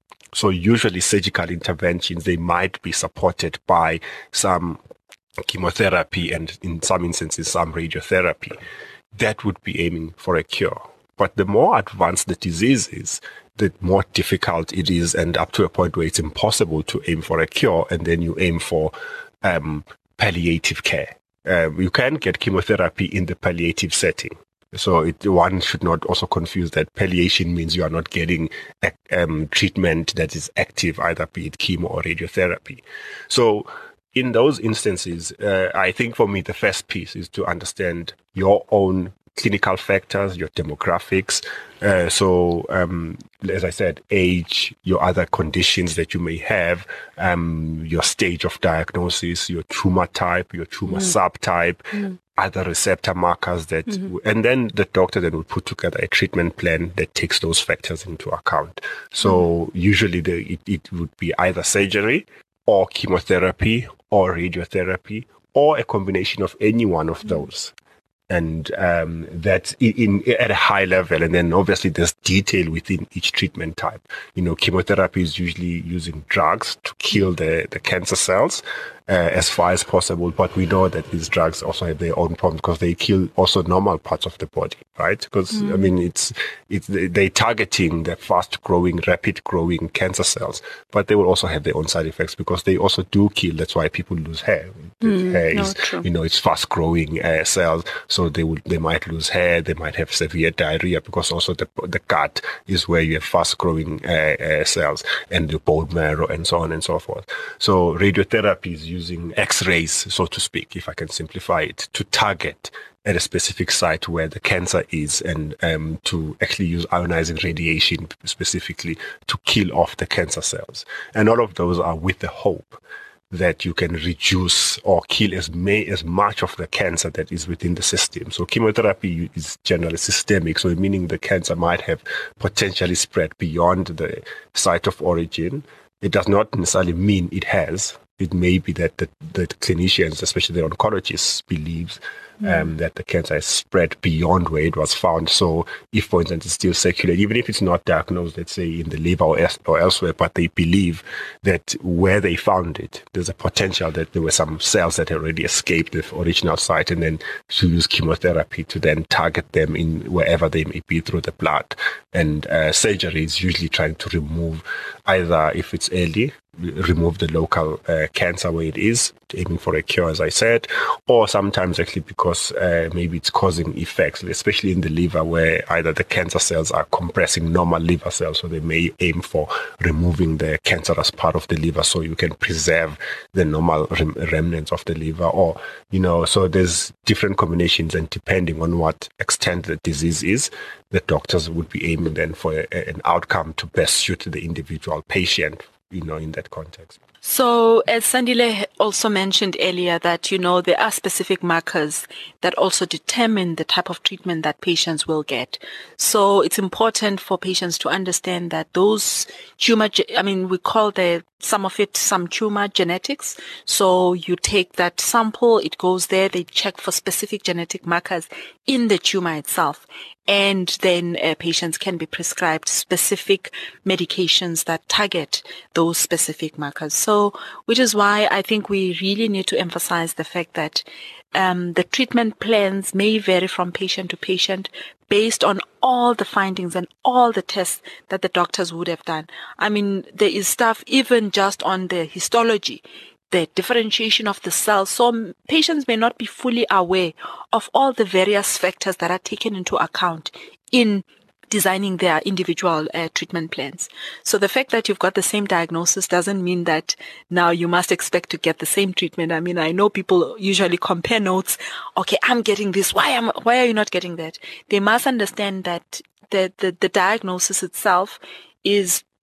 So usually surgical interventions, they might be supported by some chemotherapy and in some instances, some radiotherapy. That would be aiming for a cure. But the more advanced the disease is, the more difficult it is, and up to a point where it's impossible to aim for a cure, and then you aim for um, palliative care. Um, you can get chemotherapy in the palliative setting. So it, one should not also confuse that palliation means you are not getting um, treatment that is active, either be it chemo or radiotherapy. So in those instances, uh, I think for me, the first piece is to understand your own clinical factors, your demographics. Uh, so, um, as I said, age, your other conditions that you may have, um, your stage of diagnosis, your tumor type, your tumor mm. subtype, mm. other receptor markers that, mm-hmm. and then the doctor then will put together a treatment plan that takes those factors into account. So mm. usually the, it, it would be either surgery or chemotherapy or radiotherapy or a combination of any one of mm. those. And um, that's in, in at a high level. And then obviously there's detail within each treatment type. You know, chemotherapy is usually using drugs to kill the, the cancer cells uh, as far as possible. But we know that these drugs also have their own problems because they kill also normal parts of the body, right? Because, mm. I mean, it's, it's they're targeting the fast-growing, rapid-growing cancer cells, but they will also have their own side effects because they also do kill. That's why people lose hair. Mm, hair is, no, you know, it's fast-growing uh, cells. So So they will, they might lose hair, they might have severe diarrhea because also the the gut is where you have fast-growing uh, uh, cells and the bone marrow and so on and so forth. So radiotherapy is using X-rays, so to speak, if I can simplify it, to target at a specific site where the cancer is, and um, to actually use ionizing radiation specifically to kill off the cancer cells. And all of those are with the hope that you can reduce or kill as may, as much of the cancer that is within the system. So chemotherapy is generally systemic, so meaning the cancer might have potentially spread beyond the site of origin. It does not necessarily mean it has. It may be that the, the clinicians, especially the oncologists, believes um, that the cancer has spread beyond where it was found. So if, for instance, it's still circulating, even if it's not diagnosed, let's say in the liver or, es- or elsewhere, but they believe that where they found it, there's a potential that there were some cells that had already escaped the original site, and then to use chemotherapy to then target them in wherever they may be through the blood. And uh, surgery is usually trying to remove, either if it's early, remove the local uh, cancer where it is, aiming for a cure, as I said, or sometimes actually because uh, maybe it's causing effects, especially in the liver, where either the cancer cells are compressing normal liver cells, so they may aim for removing the cancerous part of the liver so you can preserve the normal rem- remnants of the liver, or, you know, so there's different combinations, and depending on what extent the disease is, the doctors would be aiming then for a, an outcome to best suit the individual patient, you know, in that context. So, as Sandile also mentioned earlier, that, you know, there are specific markers that also determine the type of treatment that patients will get. So, it's important for patients to understand that those tumor, I mean, we call the some of it some tumor genetics. So, you take that sample, it goes there, they check for specific genetic markers in the tumor itself. And then uh, patients can be prescribed specific medications that target those specific markers. So, which is why I think we really need to emphasize the fact that um, the treatment plans may vary from patient to patient based on all the findings and all the tests that the doctors would have done. I mean, there is stuff even just on the histology, the differentiation of the cells. So patients may not be fully aware of all the various factors that are taken into account in designing their individual uh, treatment plans. So the fact that you've got the same diagnosis doesn't mean that now you must expect to get the same treatment. I mean, I know people usually compare notes. Okay, I'm getting this. Why am why are you not getting that? They must understand that the the, the diagnosis itself is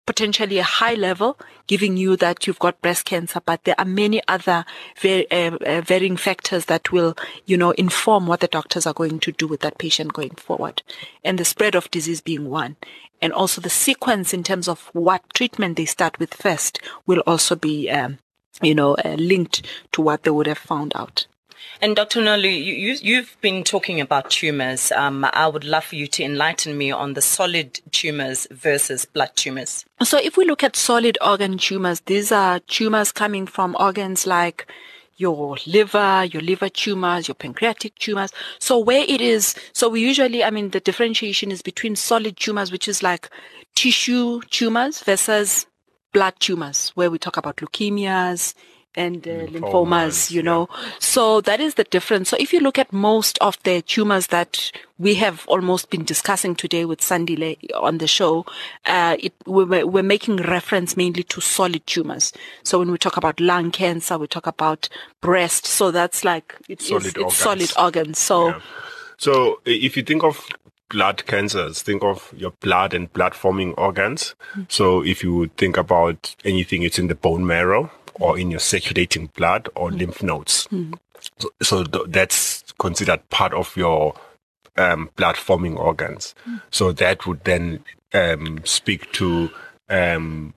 potentially a high level, giving you that you've got breast cancer, but there are many other var- uh, uh, varying factors that will, you know, inform what the doctors are going to do with that patient going forward. And the spread of disease being one. And also the sequence in terms of what treatment they start with first will also be, um, you know, uh, linked to what they would have found out. And Doctor Nolu, you, you, you've been talking about tumors. Um, I would love for you to enlighten me on the solid tumors versus blood tumors. So if we look at solid organ tumors, these are tumors coming from organs like your liver, your liver tumors, your pancreatic tumors. So where it is, so we usually, I mean, the differentiation is between solid tumors, which is like tissue tumors, versus blood tumors, where we talk about leukemias, and uh, lymphomas, lymphomas, you know. Yeah. So that is the difference. So if you look at most of the tumors that we have almost been discussing today with Sandile on the show, uh, it, we're, we're making reference mainly to solid tumors. So when we talk about lung cancer, we talk about breast. So that's like, it solid is, it's solid organs. So, yeah. So if you think of blood cancers, think of your blood and blood forming organs. Mm-hmm. So if you would think about anything, it's in the bone marrow, or in your circulating blood or mm. lymph nodes. Mm. So, so th- that's considered part of your um, blood-forming organs. Mm. So that would then um, speak to um,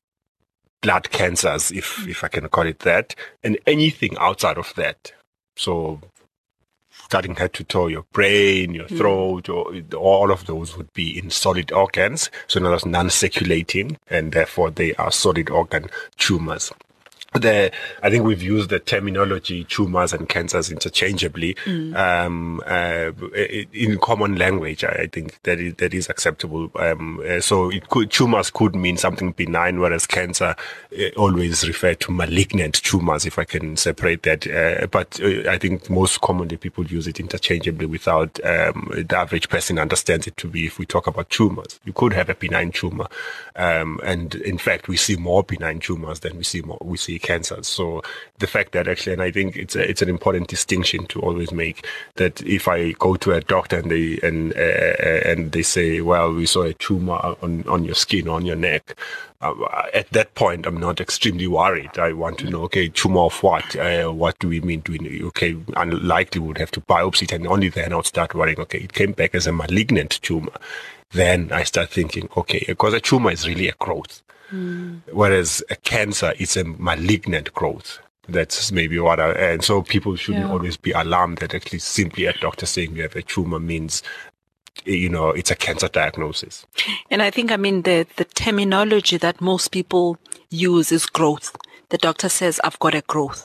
blood cancers, if, mm. if I can call it that, and anything outside of that. So starting head to toe, your brain, your throat, mm. or all of those would be in solid organs. So now that's non-circulating, and therefore they are solid organ tumors. The, I think we've used the terminology tumors and cancers interchangeably. Mm. Um, uh, in common language, I think that is, that is acceptable. Um, uh, so it could, tumors could mean something benign, whereas cancer uh, always refer to malignant tumors, if I can separate that. Uh, but uh, I think most commonly people use it interchangeably without um, the average person understands it to be, if we talk about tumors, you could have a benign tumor. Um, and in fact, we see more benign tumors than we see more, we see cancers. So the fact that actually, and I think it's a, it's an important distinction to always make, that if I go to a doctor and they and uh, and they say, well, we saw a tumor on on your skin, on your neck, uh, at that point I'm not extremely worried. I want to know, okay, tumor of what? Uh, what do we mean? Do we, okay, unlikely we would have to biopsy it, and only then I'll start worrying, okay, it came back as a malignant tumor. Then I start thinking, okay, because a tumor is really a growth. Mm. Whereas a cancer is a malignant growth. That's maybe what I, and so people shouldn't yeah. always be alarmed that actually simply a doctor saying you have a tumor means, you know, it's a cancer diagnosis. And I think, I mean, the, the terminology that most people use is growth. The doctor says, I've got a growth.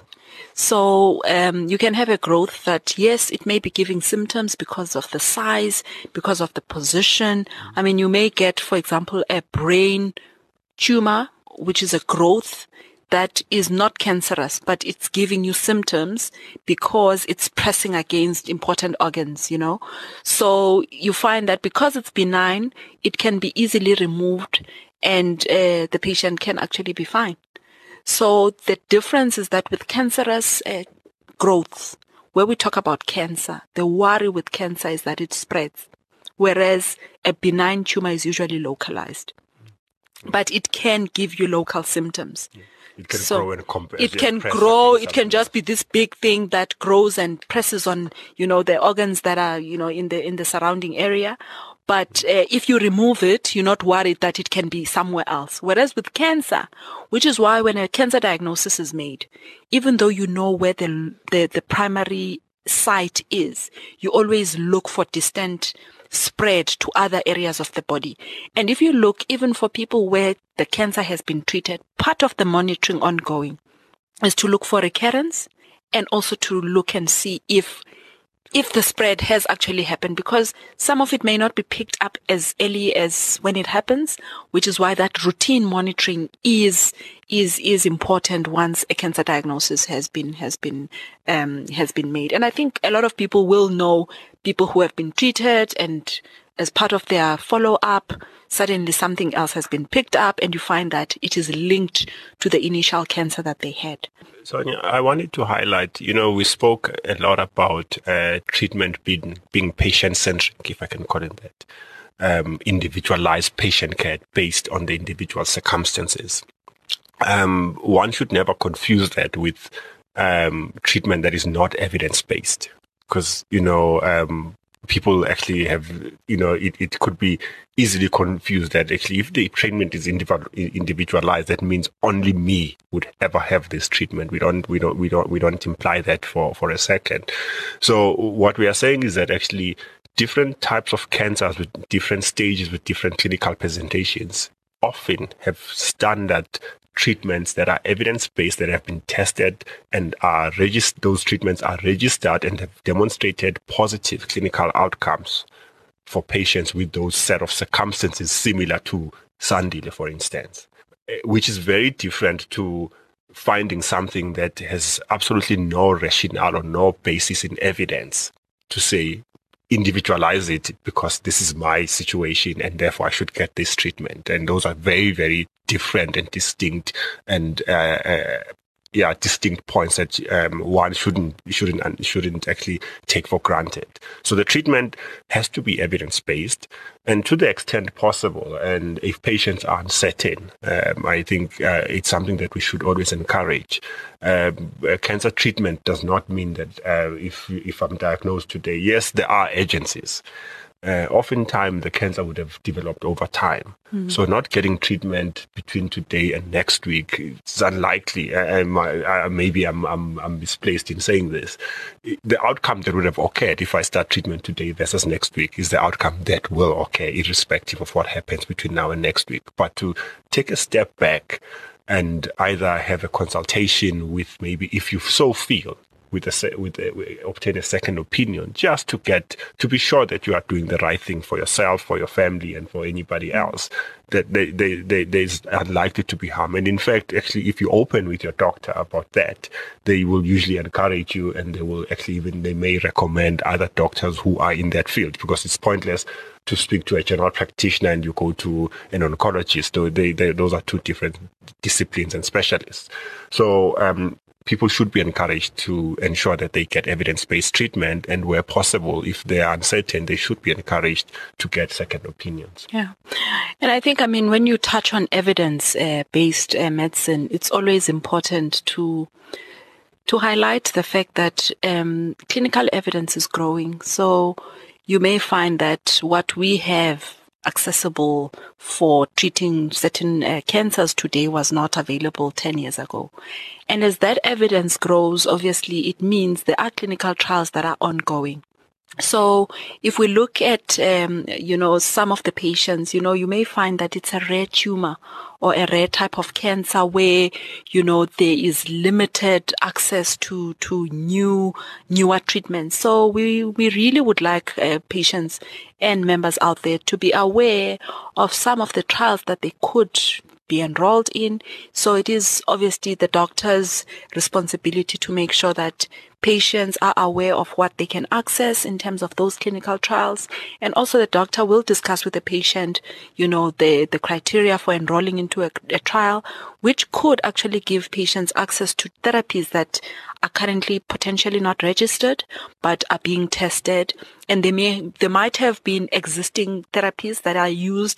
So um, you can have a growth that, yes, it may be giving symptoms because of the size, because of the position. I mean, you may get, for example, a brain tumor, which is a growth that is not cancerous, but it's giving you symptoms because it's pressing against important organs, you know. So you find that because it's benign, it can be easily removed, and uh, the patient can actually be fine. So the difference is that with cancerous uh, growths, where we talk about cancer, the worry with cancer is that it spreads, whereas a benign tumor is usually localized. But it can give you local symptoms. It can so grow and comp- it can grow. It can just be this big thing that grows and presses on, you know, the organs that are, you know, in the in the surrounding area. But uh, if you remove it, you're not worried that it can be somewhere else. Whereas with cancer, which is why when a cancer diagnosis is made, even though you know where the the, the primary site is, you always look for distant spread to other areas of the body. And if you look, even for people where the cancer has been treated, part of the monitoring ongoing is to look for recurrence, and also to look and see if if the spread has actually happened, because some of it may not be picked up as early as when it happens, which is why that routine monitoring is is is important once a cancer diagnosis has been has been um has been made. And I think a lot of people will know people who have been treated, and as part of their follow-up, suddenly something else has been picked up, and you find that it is linked to the initial cancer that they had. Sonia, I wanted to highlight, you know, we spoke a lot about uh, treatment being, being patient-centric, if I can call it that. um, individualized patient care based on the individual circumstances. Um, one should never confuse that with um, treatment that is not evidence-based, because, you know, um, people actually have, you know, it, it could be easily confused that actually if the treatment is individualized, that means only me would ever have this treatment. We don't, we don't, we don't, we don't imply that for, for a second. So what we are saying is that actually different types of cancers with different stages, with different clinical presentations, often have standard treatments that are evidence-based, that have been tested and are registered. Those treatments are registered and have demonstrated positive clinical outcomes for patients with those set of circumstances similar to Sandile, for instance, which is very different to finding something that has absolutely no rationale or no basis in evidence to say, individualize it because this is my situation and therefore I should get this treatment. And those are very, very different and distinct and uh, uh, yeah, distinct points that um, one shouldn't shouldn't shouldn't actually take for granted. So the treatment has to be evidence-based, and to the extent possible. And if patients are uncertain, um, I think uh, it's something that we should always encourage. Um, cancer treatment does not mean that uh, if if I'm diagnosed today, yes, there are agencies. Uh, oftentimes the cancer would have developed over time. Mm. So not getting treatment between today and next week, it's unlikely. I, I, I, maybe I'm, I'm, I'm misplaced in saying this. The outcome that would have occurred if I start treatment today versus next week is the outcome that will occur, irrespective of what happens between now and next week. But to take a step back and either have a consultation with, maybe if you so feel, with a, with a, obtain a second opinion, just to get to be sure that you are doing the right thing for yourself, for your family, and for anybody else, that they, they, they, there's unlikely to be harm. And in fact, actually, if you open with your doctor about that, they will usually encourage you, and they will actually even, they may recommend other doctors who are in that field, because it's pointless to speak to a general practitioner and you go to an oncologist. So they, they, those are two different disciplines and specialists. So, um, people should be encouraged to ensure that they get evidence-based treatment, and where possible, if they are uncertain, they should be encouraged to get second opinions. Yeah. And I think, I mean, when you touch on evidence-based uh, medicine, it's always important to to highlight the fact that um, clinical evidence is growing. So you may find that what we have accessible for treating certain uh, cancers today was not available ten years ago. And as that evidence grows, obviously it means there are clinical trials that are ongoing. So if we look at, um, you know, some of the patients, you know, you may find that it's a rare tumor or a rare type of cancer where, you know, there is limited access to, to new, newer treatments. So we, we really would like uh, patients and members out there to be aware of some of the trials that they could be enrolled in. So it is obviously the doctor's responsibility to make sure that patients are aware of what they can access in terms of those clinical trials. And also the doctor will discuss with the patient, you know, the, the criteria for enrolling into a, a trial, which could actually give patients access to therapies that are currently potentially not registered, but are being tested. And they may, there might have been existing therapies that are used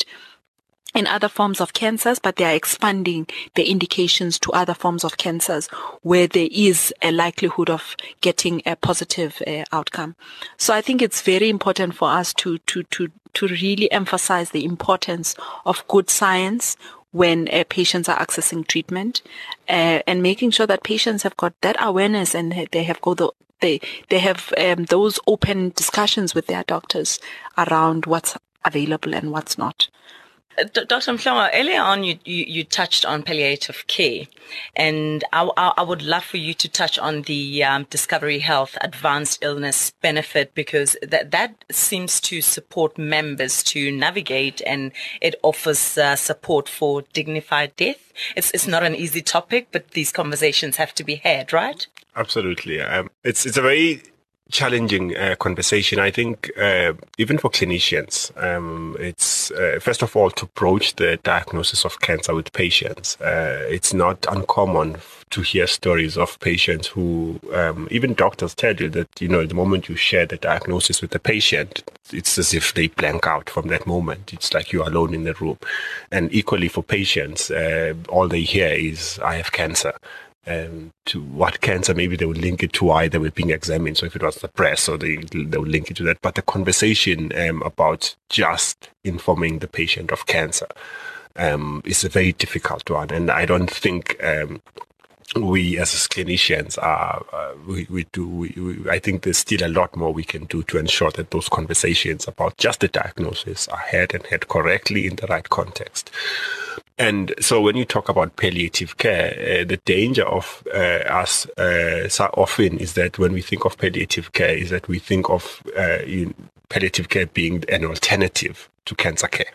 in other forms of cancers, but they are expanding the indications to other forms of cancers where there is a likelihood of getting a positive uh, outcome. So I think it's very important for us to, to, to, to really emphasize the importance of good science when uh, patients are accessing treatment, uh, and making sure that patients have got that awareness and they have got the they, they have um, those open discussions with their doctors around what's available and what's not. Doctor Mhlongo, earlier on you, you, you touched on palliative care, and I, I, I would love for you to touch on the um, Discovery Health Advanced Illness Benefit, because that, that seems to support members to navigate, and it offers uh, support for dignified death. It's, it's not an easy topic, but these conversations have to be had, right? Absolutely. Um, it's, it's a very challenging uh, conversation. I think uh, even for clinicians, um, it's uh, first of all to approach the diagnosis of cancer with patients. Uh, it's not uncommon to hear stories of patients who, um, even doctors tell you that, you know, the moment you share the diagnosis with the patient, it's as if they blank out from that moment. It's like you're alone in the room. And equally for patients, uh, all they hear is, I have cancer. Um, to what cancer, maybe they would link it to why they were being examined. So if it was the breast, so they they would link it to that. But the conversation um, about just informing the patient of cancer um, is a very difficult one. And I don't think um, we as clinicians are, uh, we, we do, we, we, I think there's still a lot more we can do to ensure that those conversations about just the diagnosis are had and had correctly in the right context. And so when you talk about palliative care, uh, the danger of uh, us uh, so often is that when we think of palliative care is that we think of uh, you, palliative care being an alternative to cancer care.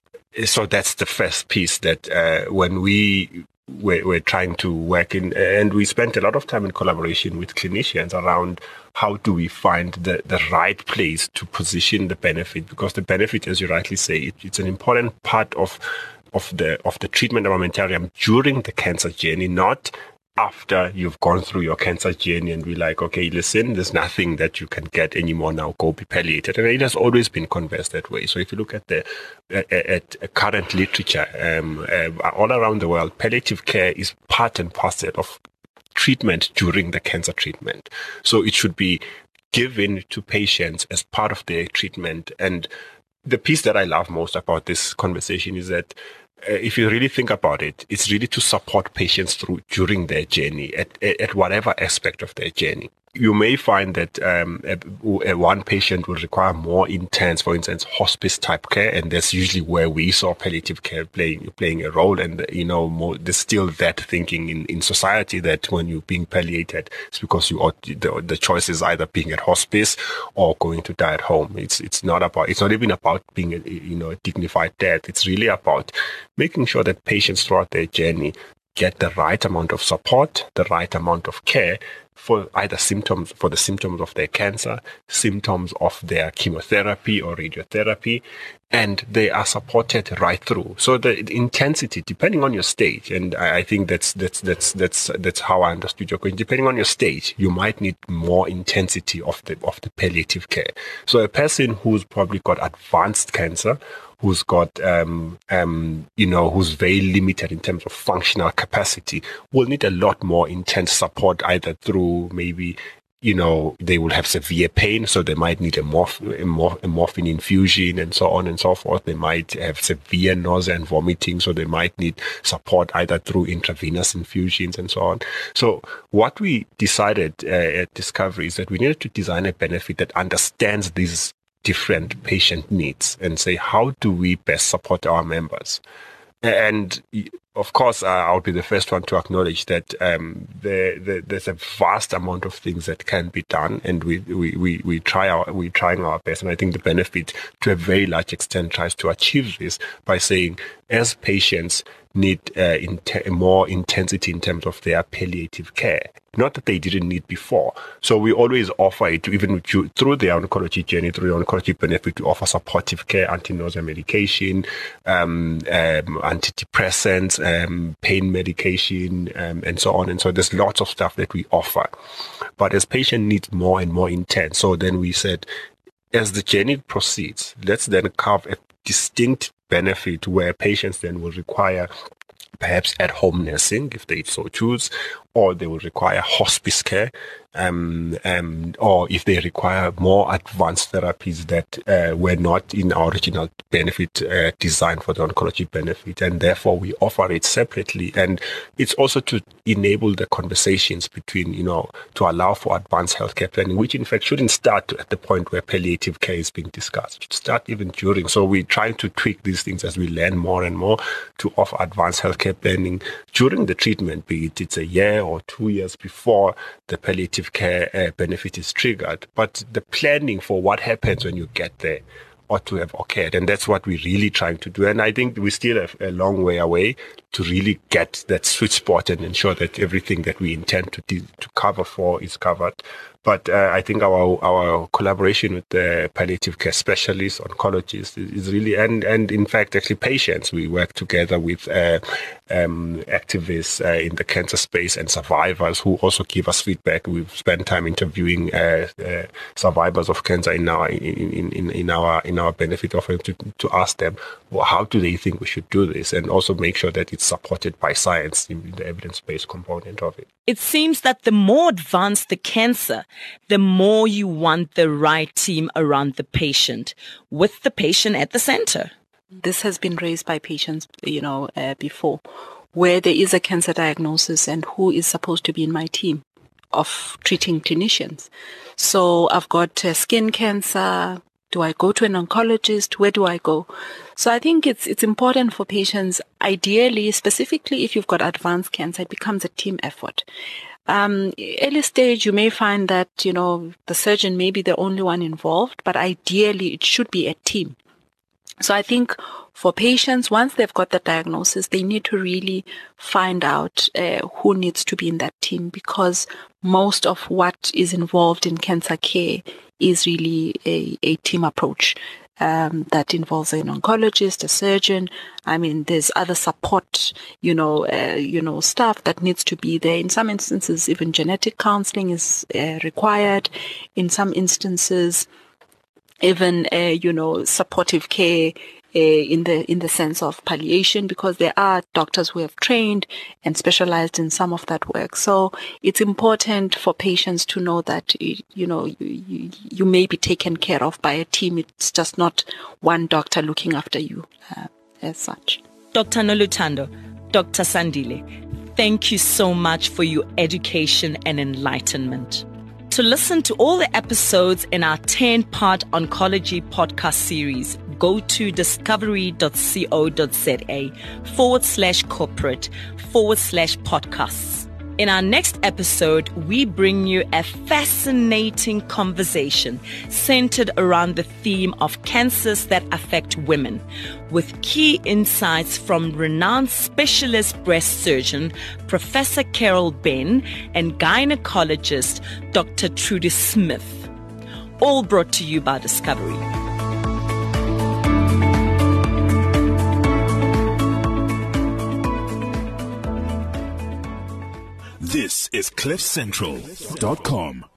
So that's the first piece that uh, when we we're, we're trying to work in, and we spent a lot of time in collaboration with clinicians around how do we find the, the right place to position the benefit, because the benefit, as you rightly say, it, it's an important part of of the of the treatment armamentarium during the cancer journey, not after you've gone through your cancer journey and we're like, okay, listen, there's nothing that you can get anymore now, go be palliated. And it has always been conversed that way. So if you look at the at, at current literature um, uh, all around the world, palliative care is part and parcel of treatment during the cancer treatment. So it should be given to patients as part of their treatment. And the piece that I love most about this conversation is that uh, if you really think about it, it's really to support patients through during their journey at, at whatever aspect of their journey. You may find that um, a, a one patient will require more intense, for instance, hospice type care, and that's usually where we saw palliative care playing playing a role. And you know, more, there's still that thinking in, in society that when you're being palliated, it's because you ought, the, the choice is either being at hospice or going to die at home. It's it's not about it's not even about being a, you know a dignified death. It's really about making sure that patients throughout their journey get the right amount of support, the right amount of care for either symptoms, for the symptoms of their cancer, symptoms of their chemotherapy or radiotherapy, and they are supported right through. So the, the intensity, depending on your stage, and I, I think that's that's that's that's that's how I understood your question. Depending on your stage, you might need more intensity of the of the palliative care. So a person who's probably got advanced cancer, who's got, um, um, you know, who's very limited in terms of functional capacity, will need a lot more intense support, either through maybe, you know, they will have severe pain, so they might need a, morph- a, morph- a morphine infusion and so on and so forth. They might have severe nausea and vomiting, so they might need support either through intravenous infusions and so on. So what we decided uh, at Discovery is that we needed to design a benefit that understands these different patient needs and say, how do we best support our members? And of course, uh, I'll be the first one to acknowledge that um, the, the, there's a vast amount of things that can be done, and we we we we try our we trying our best. And I think the benefit, to a very large extent, tries to achieve this by saying, as patients need uh, in te- more intensity in terms of their palliative care, not that they didn't need before. So we always offer it, even through the oncology journey, through the oncology benefit, to offer supportive care, anti-nausea medication, um, um, antidepressants, um, pain medication, um, and so on. And so there's lots of stuff that we offer. But as patient needs more and more intense, so then we said, as the journey proceeds, let's then carve a distinct benefit where patients then will require perhaps at-home nursing if they so choose, or they will require hospice care, um, um, or if they require more advanced therapies that uh, were not in our original benefit uh, design for the oncology benefit, and therefore we offer it separately. And it's also to enable the conversations between, you know, to allow for advanced healthcare planning, which in fact shouldn't start at the point where palliative care is being discussed. It should start even during. So we're trying to tweak these things as we learn more and more to offer advanced healthcare planning during the treatment, be it it's a year or two years before the palliative care uh, benefit is triggered. But the planning for what happens when you get there ought to have occurred. And that's what we're really trying to do. And I think we still have a long way away to really get that sweet spot and ensure that everything that we intend to de- to cover for is covered. But uh, I think our our collaboration with the palliative care specialists, oncologists, is, is really, and, and in fact, actually patients. We work together with uh, um, activists uh, in the cancer space and survivors who also give us feedback. We've spent time interviewing uh, uh, survivors of cancer in our in, in, in our in our benefit offering to, to ask them, well, how do they think we should do this, and also make sure that it's supported by science in the evidence-based component of it. It seems that the more advanced the cancer, the more you want the right team around the patient, with the patient at the center. This has been raised by patients, you know, uh, before, where there is a cancer diagnosis and who is supposed to be in my team of treating clinicians. So I've got uh, skin cancer. Do I go to an oncologist? Where do I go? So I think it's it's important for patients, ideally, specifically if you've got advanced cancer, it becomes a team effort. Um, early stage, you may find that, you know, the surgeon may be the only one involved, but ideally it should be a team. So I think for patients, once they've got the diagnosis, they need to really find out uh, who needs to be in that team, because most of what is involved in cancer care is really a, a team approach um, that involves an oncologist, a surgeon. I mean, there's other support, you know, uh, you know, staff that needs to be there. In some instances, even genetic counseling is uh, required. In some instances, even, uh, you know, supportive care uh, in the in the sense of palliation, because there are doctors who have trained and specialized in some of that work. So it's important for patients to know that, you know, you, you, you may be taken care of by a team. It's just not one doctor looking after you uh, as such. Doctor Noluthando, Doctor Sandile, thank you so much for your education and enlightenment. To listen to all the episodes in our ten-part oncology podcast series, go to discovery.co.za forward slash corporate forward slash podcasts. In our next episode, we bring you a fascinating conversation centered around the theme of cancers that affect women, with key insights from renowned specialist breast surgeon, Professor Carol Ben, and gynecologist, Doctor Trudy Smith. All brought to you by Discovery. This is cliff central dot com.